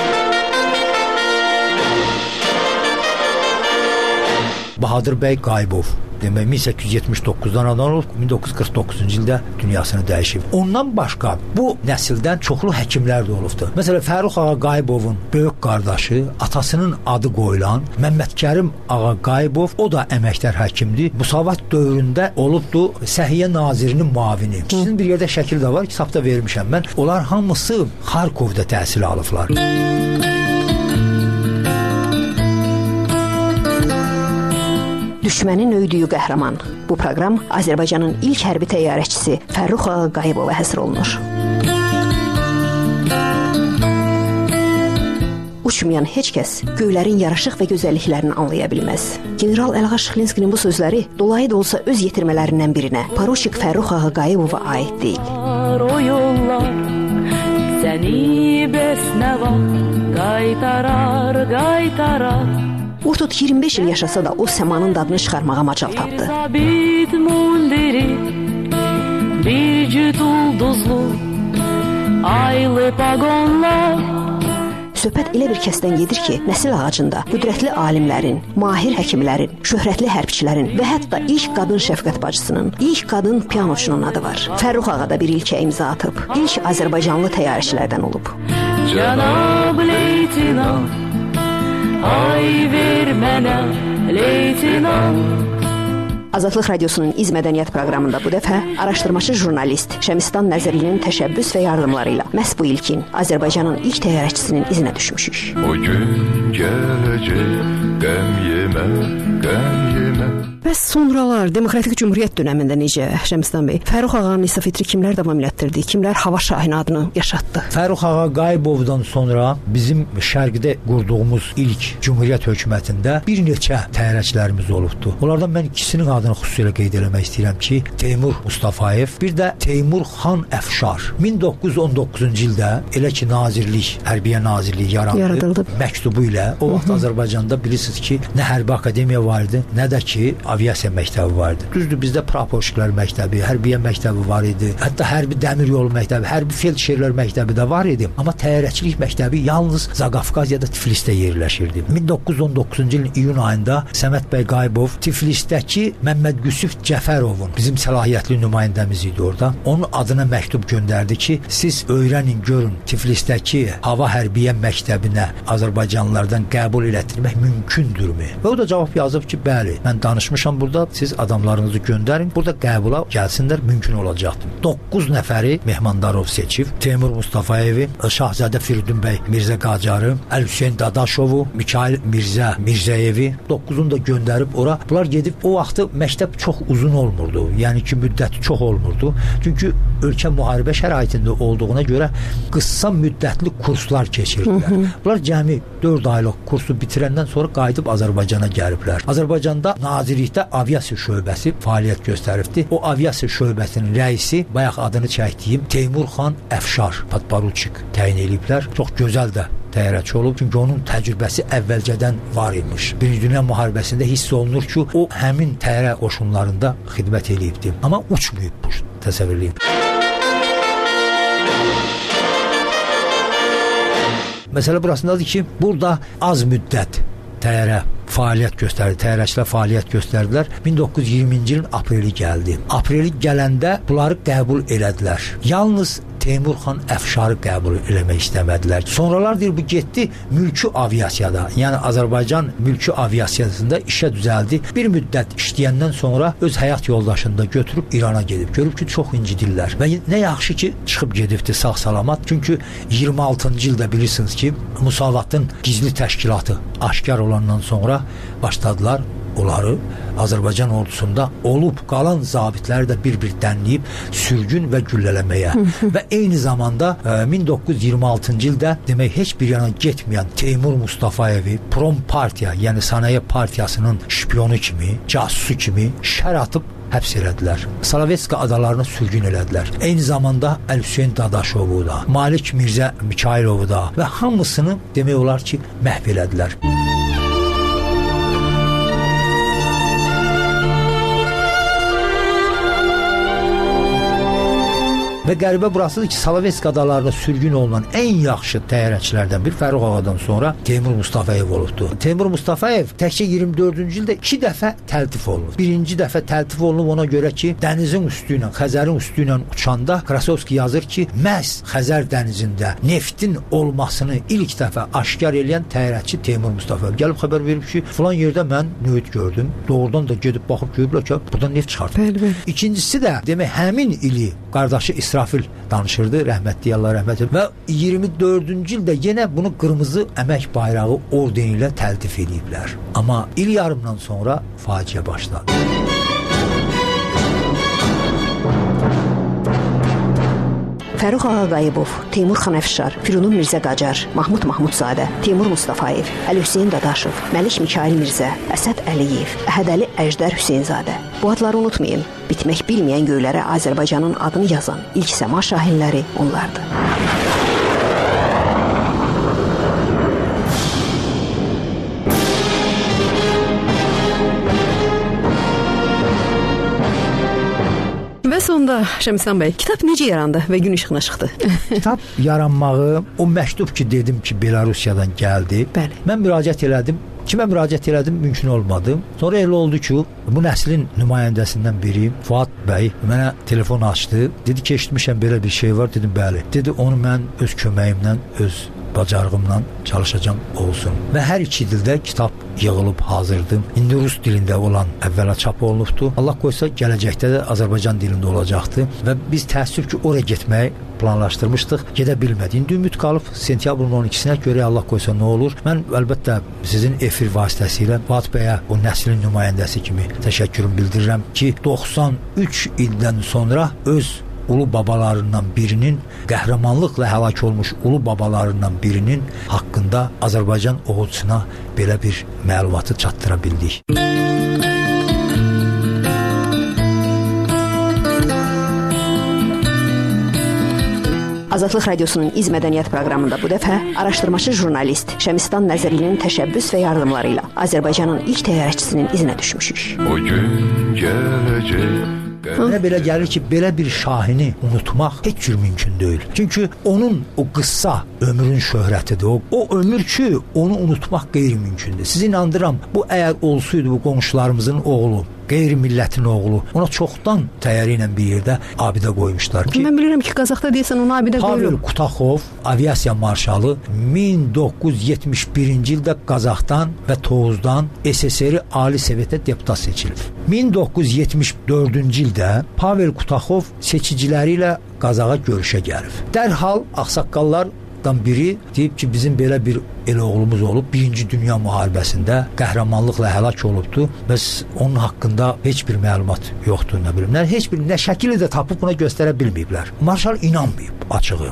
Bahadır bəy Qayıbov demək min səkkiz yüz yetmiş doqquzdan adam olub, min doqquz yüz qırx doqquzuncu ildə dünyasını dəyişib. Ondan başqa bu nəsildən çoxlu həkimlər də olubdu. Məsələn, Fərrux ağa Qayıbovun böyük qardaşı, atasının adı qoyulan Məmmədkərim ağa Qayıbov, o da əməkdar həkimdir. Müsavat dövründə olubdu Səhiyyə nazirinin müavini. İkisinin bir yerdə şəkil də var, kitabda vermişəm mən. Onlar hamısı Xarkovda təhsil alıblar. Düşmənin öydüyü qəhrəman. Bu proqram Azərbaycanın ilk hərbi təyyarəçisi Fərrux ağa Qayıbova həsr olunur. Uçmayan heç kəs göylərin yaraşıq və gözəlliklərini anlaya bilməz. General Əlğa Şıxlinskinin bu sözləri dolayı da olsa öz yetirmələrindən birinə Poruçik Fərrux ağa Qayıbova aid deyil. O yollar səni bəsnəva qaytarar, qaytarar. Urtut iyirmi beş il yaşasa da o səmanın dadını çıxarmağa macal tapdı. Zabit mundiri, bir cüt ulduzlu, aylı pagonlar. Söhbət elə bir kəsdən gedir ki, nəsil ağacında qüdrətli alimlərin, mahir həkimlərin, şöhrətli hərbçilərin və hətta ilk qadın şəfqət bacısının, ilk qadın pianoçunun adı var. Fərrux ağa da bir ilkə imza atıb, ilk Azərbaycanlı təyyarəçilərdən olub. Cənab leytinant, ay ver mənə leytinant. Azadlıq Radiosunun İz Mədəniyyət proqramında bu dəfə araşdırmaçı jurnalist Şəmistan Nəzərlinin təşəbbüs və yardımları ilə məhz bu ilkin Azərbaycanın ilk təyyarəçisinin izinə düşmüşük. O gün gələcək, qəm yemə, qəm yemə. Bəs sonralar Demokratik Cümhuriyyət dönəmində necə Şəmistan bəy? Fərrux ağanın İsa Fitri kimlər davam elətdirdi? Kimlər Hava Şahin adını yaşatdı? Fərrux ağa Qayıbovdan sonra bizim şərqdə qurduğumuz ilk Cümhuriyyət hökumətində bir neçə təyyarəçilərimiz olubdu. Onlardan mən ikisinin adını xüsusilə qeyd eləmək istəyirəm ki, Teymur Mustafayev, bir də Teymur Xan Əfşar. min doqquz yüz on doqquzuncu ildə elə ki Nazirlik, Hərbiyə Nazirliyi yarandı. Yaradıldı. Məktubu ilə o vaxt Azərbaycanda bilirsiniz ki, nə hərbi akademiya var idi, nə də ki aviasiya məktəbi var idi. Düzdür, bizdə praporçilər məktəbi, hərbiyə məktəbi var idi. Hətta hərbi dəmir yolu məktəbi, hərbi feldşerlər məktəbi də var idi. Amma təyyarəçilik məktəbi yalnız Zaqafqaziyada, Tiflisdə yerləşirdi. min doqquz yüz on doqquzuncu ilin iyun ayında Səməd bəy Qayıbov Tiflisdəki Məmməd Qüsüf Cəfərovun, bizim səlahiyyətli nümayəndəmiz idi orada. Onun adına məktub göndərdi ki, siz öyrənin, görün, Tiflisdəki Hava Hərbiyə məktəbinə Azərbaycanlılardan qəbul elətdirmək mümkündürmü? Və o da cavab yazıb ki, bəli, mən danışmışam burada, siz adamlarınızı göndərin, burada qəbula gəlsinlər, mümkün olacaqdır. doqquz nəfəri Mehmandarov seçib, Teymur Mustafayevi, Şahzadə Firidun bəy Mirzə Qacarı, Əl-Hüseyn Dadaşovu, Mikail Mirzə Mirzəyevi doqquzunu da göndərib ora. Bunlar gedib o vaxtı məktəb çox uzun olmurdu. Yəni ki, müddəti çox olmurdu. Çünki ölkə müharibə şəraitində olduğuna görə qısa müddətli kurslar keçirdilər. Hı -hı. Bunlar cəmi dörd aylıq kursu bitirəndən sonra qayıdıb Azərbaycana gəliblər. Azərbaycanda Nazirlikdə aviasiya şöbəsi fəaliyyət göstəribdi. O aviasiya şöbəsinin rəisi bayaq adını çəkdiyim Teymur Xan Əfşar, podporuçik təyin ediblər. Çox gözəl də təyyarəçi olub. Çünki onun təcrübəsi əvvəlcədən var imiş. Birinci Dünya müharibəsində hiss olunur ki, o həmin təyyarə qoşunlarında xidmət eləyibdi. Amma uçmayıb bu təsəvvürləyin. Məsələ burasındadır ki, burada az müddət təyyarə fəaliyyət göstərdi, təyyarəçilər fəaliyyət göstərdilər. min doqquz yüz iyirminci ilin apreli gəldi. Apreli gələndə bunları qəbul elədilər. Yalnız Teymur xan Əfşarı qəbul eləmək istəmədilər. Sonralar deyir, bu getdi mülki aviasiyada, yəni Azərbaycan mülki aviasiyasında işə düzəldi. Bir müddət işləyəndən sonra öz həyat yoldaşını da götürüb İrana gedib. Görüb ki, çox incidirlər. Və nə yaxşı ki, çıxıb gedibdi sağ-salamat. Çünki iyirmi altıncı ildə bilirsiniz ki, Musavatın gizli təşkilatı aşkar olandan sonra başladılar onları Azərbaycan ordusunda olub qalan zabitləri də bir-bir dənləyib sürgün və güllələməyə. Və eyni zamanda e, min doqquz yüz iyirmi altıncı ildə demək heç bir yana getməyən Teymur Mustafayevi Prom Partiya, yəni Sənaye Partiyasının şpionu kimi, casusu kimi şər atıb həbs elədilər. Salavetska adalarını sürgün elədilər. Eyni zamanda Əl-Hüseyn Dadaşovu da, Malik Mirzə Mikaylovu da və hamısını demək olar ki, məhv elədilər. Və qəribə burasıdır ki, Salavetska adalarında sürgün olunan ən yaxşı təyyarəçilərdən bir Fərrux Ağadan sonra Teymur Mustafayev olubdu. Teymur Mustafayev təkcə iyirmi dördüncü ildə iki dəfə təltif olunub. Birinci dəfə təltif olunub ona görə ki, dənizin üstü ilə, Xəzərin üstü ilə uçanda Krasovski yazır ki, məhz Xəzər dənizində neftin olmasını ilk dəfə aşkar eləyən təyyarəçi Teymur Mustafayev. Gəlib xəbər verib ki, filan yerdə mən nüvit gördüm. Doğrudan da gedib baxıb görüblər ki, buradan neft çıxartdı. İkincisi də demək həmin ili qardaşı İsrafil danışırdı, rəhmətli Allah rəhmət edib. Və iyirmi dördüncü ildə yenə bunu qırmızı əmək bayrağı ordeni ilə təltif ediblər. Amma il yarımdan sonra faciə başladı. Fərrux Ağa Qayıbov, Teymur xan Əfşar, Firunun Mirzə Qacar, Mahmud Mahmudzadə, Teymur Mustafayev, Əl-Hüseyn Dadaşov, Məlik Mikail Mirzə, Əsəd Əliyev, Əhədəli Əjdər Hüseynzadə. Bu adları unutmayın. Bitmək bilməyən göylərə Azərbaycanın adını yazan ilk səma şahinləri onlardır. Və sonda Şəmslan bəy, kitab necə yarandı və gün işığına çıxdı? Kitab yaranmağı, o məktub ki, dedim ki, Belarusiyadan gəldi. Bəli. Mən müraciət elədim. Kimə müraciət elədim, mümkün olmadı. Sonra elə oldu ki, bu nəslin nümayəndəsindən biri, Fuad bəy, mənə telefon açdı. Dedi ki, eşitmişəm belə bir şey var. Dedim, bəli. Dedi, onu mən öz köməyimlə, öz bacarığımla çalışacağım olsun. Və hər iki dildə kitab yığılıb hazırdır. İndi rus dilində olan əvvəla çap olunubdur. Allah qoysa gələcəkdə də Azərbaycan dilində olacaqdır. Və biz təəssüf ki, oraya getməyi planlaşdırmışdıq, gedə bilmədik. İndi ümid qalıb sentyabrın on ikisinə görə Allah qoysa nə olur. Mən əlbəttə sizin efir vasitəsilə Fuad bəyə, o nəslin nümayəndəsi kimi təşəkkürümü bildirirəm ki, doxsan üç ildən sonra öz ulu babalarından birinin, qəhrəmanlıqla həlak olmuş ulu babalarından birinin haqqında Azərbaycan oğulçuna belə bir məlumatı çatdıra bildik. Azadlıq Radiosunun İz Mədəniyyət proqramında bu dəfə araşdırmaçı jurnalist Şəmistan Nəzərlinin təşəbbüs və yardımları ilə Azərbaycanın ilk təyyarəçisinin izinə düşmüşük. O gün gələcək. Mənə belə gəlir ki, belə bir şahini unutmaq heç cür mümkün deyil. Çünki onun o qısa ömrün şöhrətidir. O, o ömür ki, onu unutmaq qeyri-mümkündür. Sizi inandırıram, bu əgər olsaydı bu qonşularımızın oğlu, qeyri-millətin oğlu, ona çoxdan təyyarə ilə bir yerdə abidə qoymuşlar ki... Mən bilirəm ki, Qazaxda deyəsən onu abidə qoyulub. Pavel Kutaxov, aviasiya marşalı, min doqquz yüz yetmiş birinci ildə Qazaxdan və Tovuzdan S S R Ali Sovetə deputat seçilib. min doqquz yüz yetmiş dördüncü ildə Pavel Kutaxov seçiciləri ilə Qazaxa görüşə gəlib. Dərhal ağsaqqallardan biri deyib ki, bizim belə bir el oğlumuz olub, Birinci Dünya müharibəsində qəhrəmanlıqla həlak olubdu. Bəs onun haqqında heç bir məlumat yoxdur, nə bilim. Nə, heç bir nə şəkili də tapıb buna göstərə bilməyiblər. Marşal inanmayıb açığı.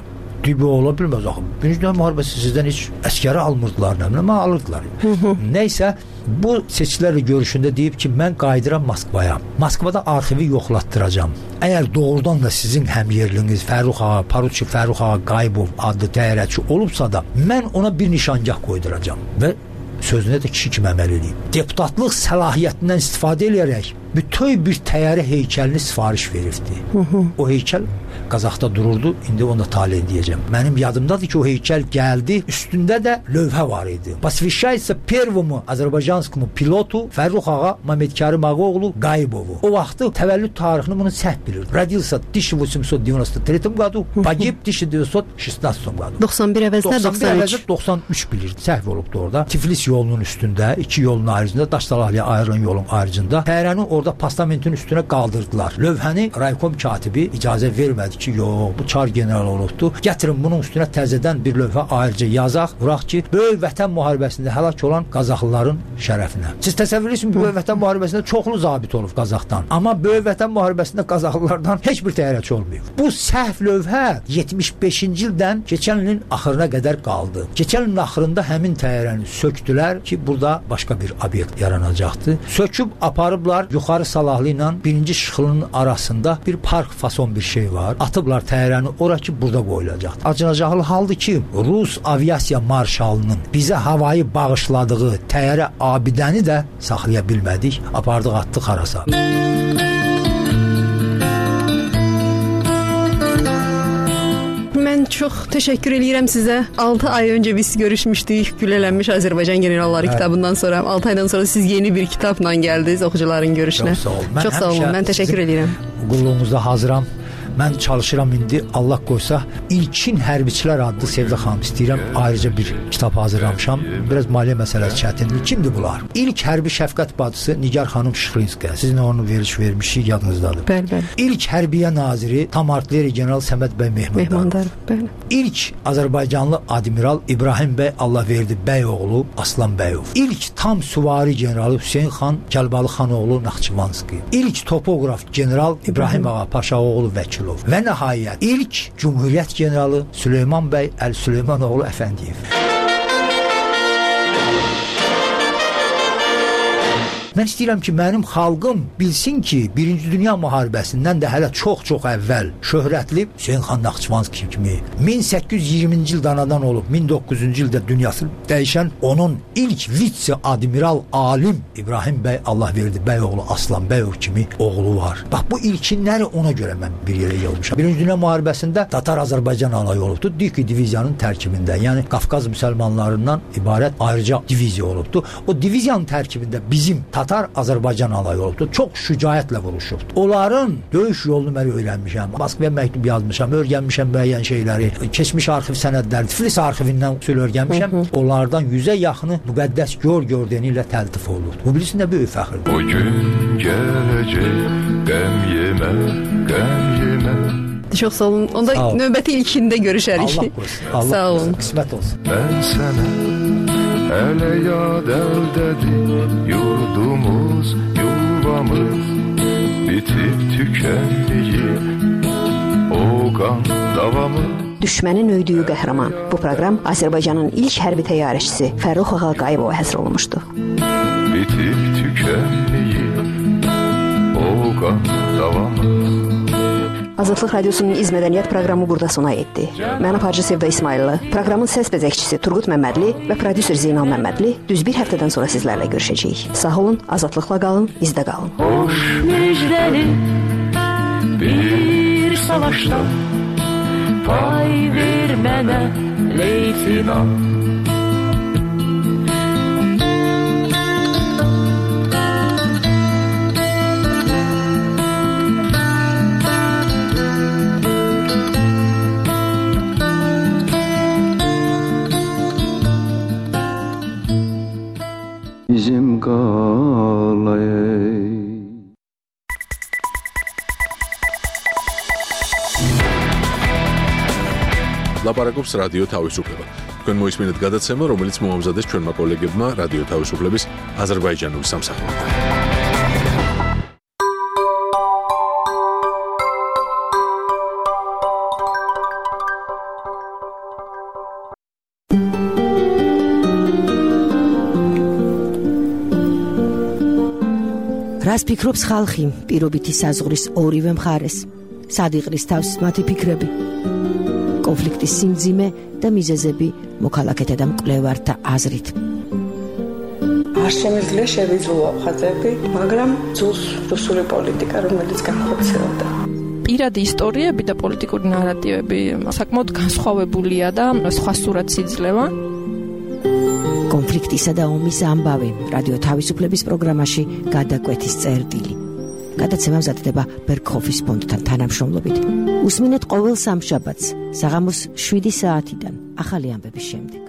dibi ola bilməz axı. Birinci Dünya müharibəsi sizdən heç əskəri almırdılar, nə bilim, alırdılar. Nəysə, bu seçkilərlə görüşündə deyib ki, mən qayıdıram Moskvaya. Moskvada arxivi yoxlatdıracam. Əgər doğrudan da sizin həmyerliniz Fərrux ağa, Poruçik Fərrux ağa Qayıbov adlı təyyarəçi olubsa da, mən ona bir nişangah qoyduracam və sözünə də kişi kimi əməl edeyim. Deputatlıq səlahiyyətindən istifadə edərək bütün bir təyyarə heykəlini sifariş verirdi. O heykəl Qazaxda dururdu, indi onu da tale edəcəm. Mənim yadımdadır ki, o heykəl gəldi, üstündə də lövhə var idi. Посвящается первому азербайджанскому пилоту Fərrux ağa Məmmədkərim Ağaoğlu Qayıbovu. O vaxtı təvəllüd tarixini bunu səhv bilir. Родился в тысяча восемьсот девяносто третьем году, pogib в тысяча девятьсот шестнадцатом году. doxsan bir əvəzinə doxsan üç. doxsan üç bilirdi, səhv olubdu orada. Tiflis yolunun üstündə, iki yolun ayrıcında, Daşdalahlıya ayrılan yolun ayrıcında təyyarəni orada postamentin üstünə qaldırdılar. Lövhəni raykom katibi icazə vermədi ki, yox, bu çar general olubdu. Gətirin bunun üstünə təzədən bir lövhə ayrıca yazaq, vuraq ki, böyük vətən müharibəsində həlak olan Qazaxlıların şərəfinə. Siz təsəvvür edirsiniz, böyük vətən müharibəsində çoxlu zabit olub Qazaxdan. Amma böyük vətən müharibəsində Qazaxlılardan heç bir təyyarəçi olmayıb. Bu səhv lövhə yetmiş beşinci ildən keçən ilin axırına qədər qaldı. Keçən ilin axırında həmin təyyarəni sökdülər ki, burada başqa bir obyekt yaranacaqdı. Söküb aparıblar yuxarı Salahlı ilə birinci Şıxlının arasında bir park fason bir şey var. Atıblar təyyarəni ora ki, burada qoyulacaq. Acınacaqlı haldır ki, Rus aviasiya marşalının bizə havayı bağışladığı təyyarə abidəni də saxlaya bilmədik. Apardıq, atdıq harasa. Mən çox təşəkkür edirəm sizə. altı ay öncə biz görüşmüşdük. Güllələnmiş Azərbaycan generalları hə. kitabından sonra. altı aydan sonra siz yeni bir kitabla gəldiniz oxucuların görüşünə. Çox sağ olun. Mən, çox sağ olun. Mən təşəkkür edirəm. Qulluğunuzda hazıram. Mən çalışıram indi, Allah qoysa, İlkin Hərbiçilər adlı Sevdə xanım istəyirəm, ayrıca bir kitab hazırlamışam. Biraz maliyyə məsələsi çətindir. Kimdir bunlar? İlk hərbi şəfqət bacısı Nigar xanım Şıxlinskaya. Sizinlə onu veriş vermişik, yadınızdadır. Bəli, bəli. İlk hərbiyə naziri tam artilleriya general Səməd bəy Mehmandarov. Mehmandarov, bəli. İlk Azərbaycanlı admiral İbrahim bəy Allahverdi bəyoğlu Aslan bəyov. İlk tam süvari generalı Hüseyn xan Kəlbalı xanoğlu Naxçıvanski. İlk topoqraf general İbrahim ağa Paşaoğlu Vəkil və nəhayət ilk Cumhuriyyət generalı Süleyman bəy Əl Süleymanoğlu Əfəndiyev. Mən istəyirəm ki, mənim xalqım bilsin ki, Birinci Dünya müharibəsindən də hələ çox-çox əvvəl şöhrətli Hüseyn xan Naxçıvanski kimi min səkkiz yüz iyirminci ildə anadan olub, min doqquz yüzüncü ildə dünyası dəyişən onun ilk vitse-admiral alim İbrahim bəy Allahverdi bəyoğlu Aslan bəyov kimi oğlu var. Bax, bu ilkinləri ona görə mən bir yerə yığmışam. Birinci Dünya müharibəsində Tatar Azərbaycan alayı olubdu, Diki diviziyanın tərkibində, yəni Qafqaz müsəlmanlarından ibarət ayrıca diviziya olubdu. O diviziyanın tərkibində bizim Tatar Azərbaycan alayı olubdu. Çox şücaətlə vuruşubdu. Onların döyüş yolunu mən öyrənmişəm. Moskvaya məktub yazmışam, öyrənmişəm müəyyən şeyləri. Keçmiş arxiv sənədləri, Tiflis arxivindən usul öyrənmişəm. Onlardan yüzə yaxını müqəddəs gör gördəni ilə təltif olundu. Bu birisində böyük fəxrdir. O gün gələcək, qəm yemə, qəm yemə. Çox sağ olun. Onda sağ növbəti ilkində görüşərik. Allah qoysun. Allah sağ olun. Qismət olsun. Mən sənə hələ yad əldədir, yurdumuz, yuvamız bitib tükənməyib, o qan davamı. Düşmənin öydüyü qəhrəman. Bu proqram Azərbaycanın ilk hərbi təyyarəçisi Fərrux ağa Qayıbova həsr olunmuşdu. Bitib tükənməyib, o qan davamı. Azadlıq Radiosunun İz Mədəniyyət proqramı burada sona yetdi. Mən aparıcı Sevda İsmayıllı, proqramın səs bəzəkçisi Turqut Məmmədli və prodüser Zeynal Məmmədli düz bir həftədən sonra sizlərlə görüşəcəyik. Sağ olun, azadlıqla qalın, izdə qalın. Hoş müjdəli bir savaşda pay ver mənə leytinant. Bizim qalay. ლაპარაკობს რადიო თავისუფლება. თქვენ მოისმინეთ გადაცემა, რომელიც მოამზადეს ჩვენმა კოლეგებმა რადიო თავისუფლების აზერბაიჯანული სამსახურიდან. რას ფიქრობს ხალხი პირობითი საზღვრის ორივე მხარეს? სად იყრის თავს მათი ფიქრები? კონფლიქტის სიმძიმე და მიზეზები მოქალაქეთა და მკვლევართა აზრით. არ შემიძლია შევიძულო ხაზები, მაგრამ ძულს რუსული პოლიტიკა, რომელიც განხორციელდა. პირადი ისტორიები და პოლიტიკური ნარატივები საკმაოდ განსხვავებულია და სხვა სურათს იძლევა. კონფლიქტისა და ომის ამბავი რადიო თავისუფლების პროგრამაში გადაკვეთის წერტილი. გადაცემა მზადდება ბერგჰოფის ფონდთან თანამშრომლობით. უსმინეთ ყოველ სამშაბათს საღამოს შვიდი საათიდან ახალი ამბების შემდეგ.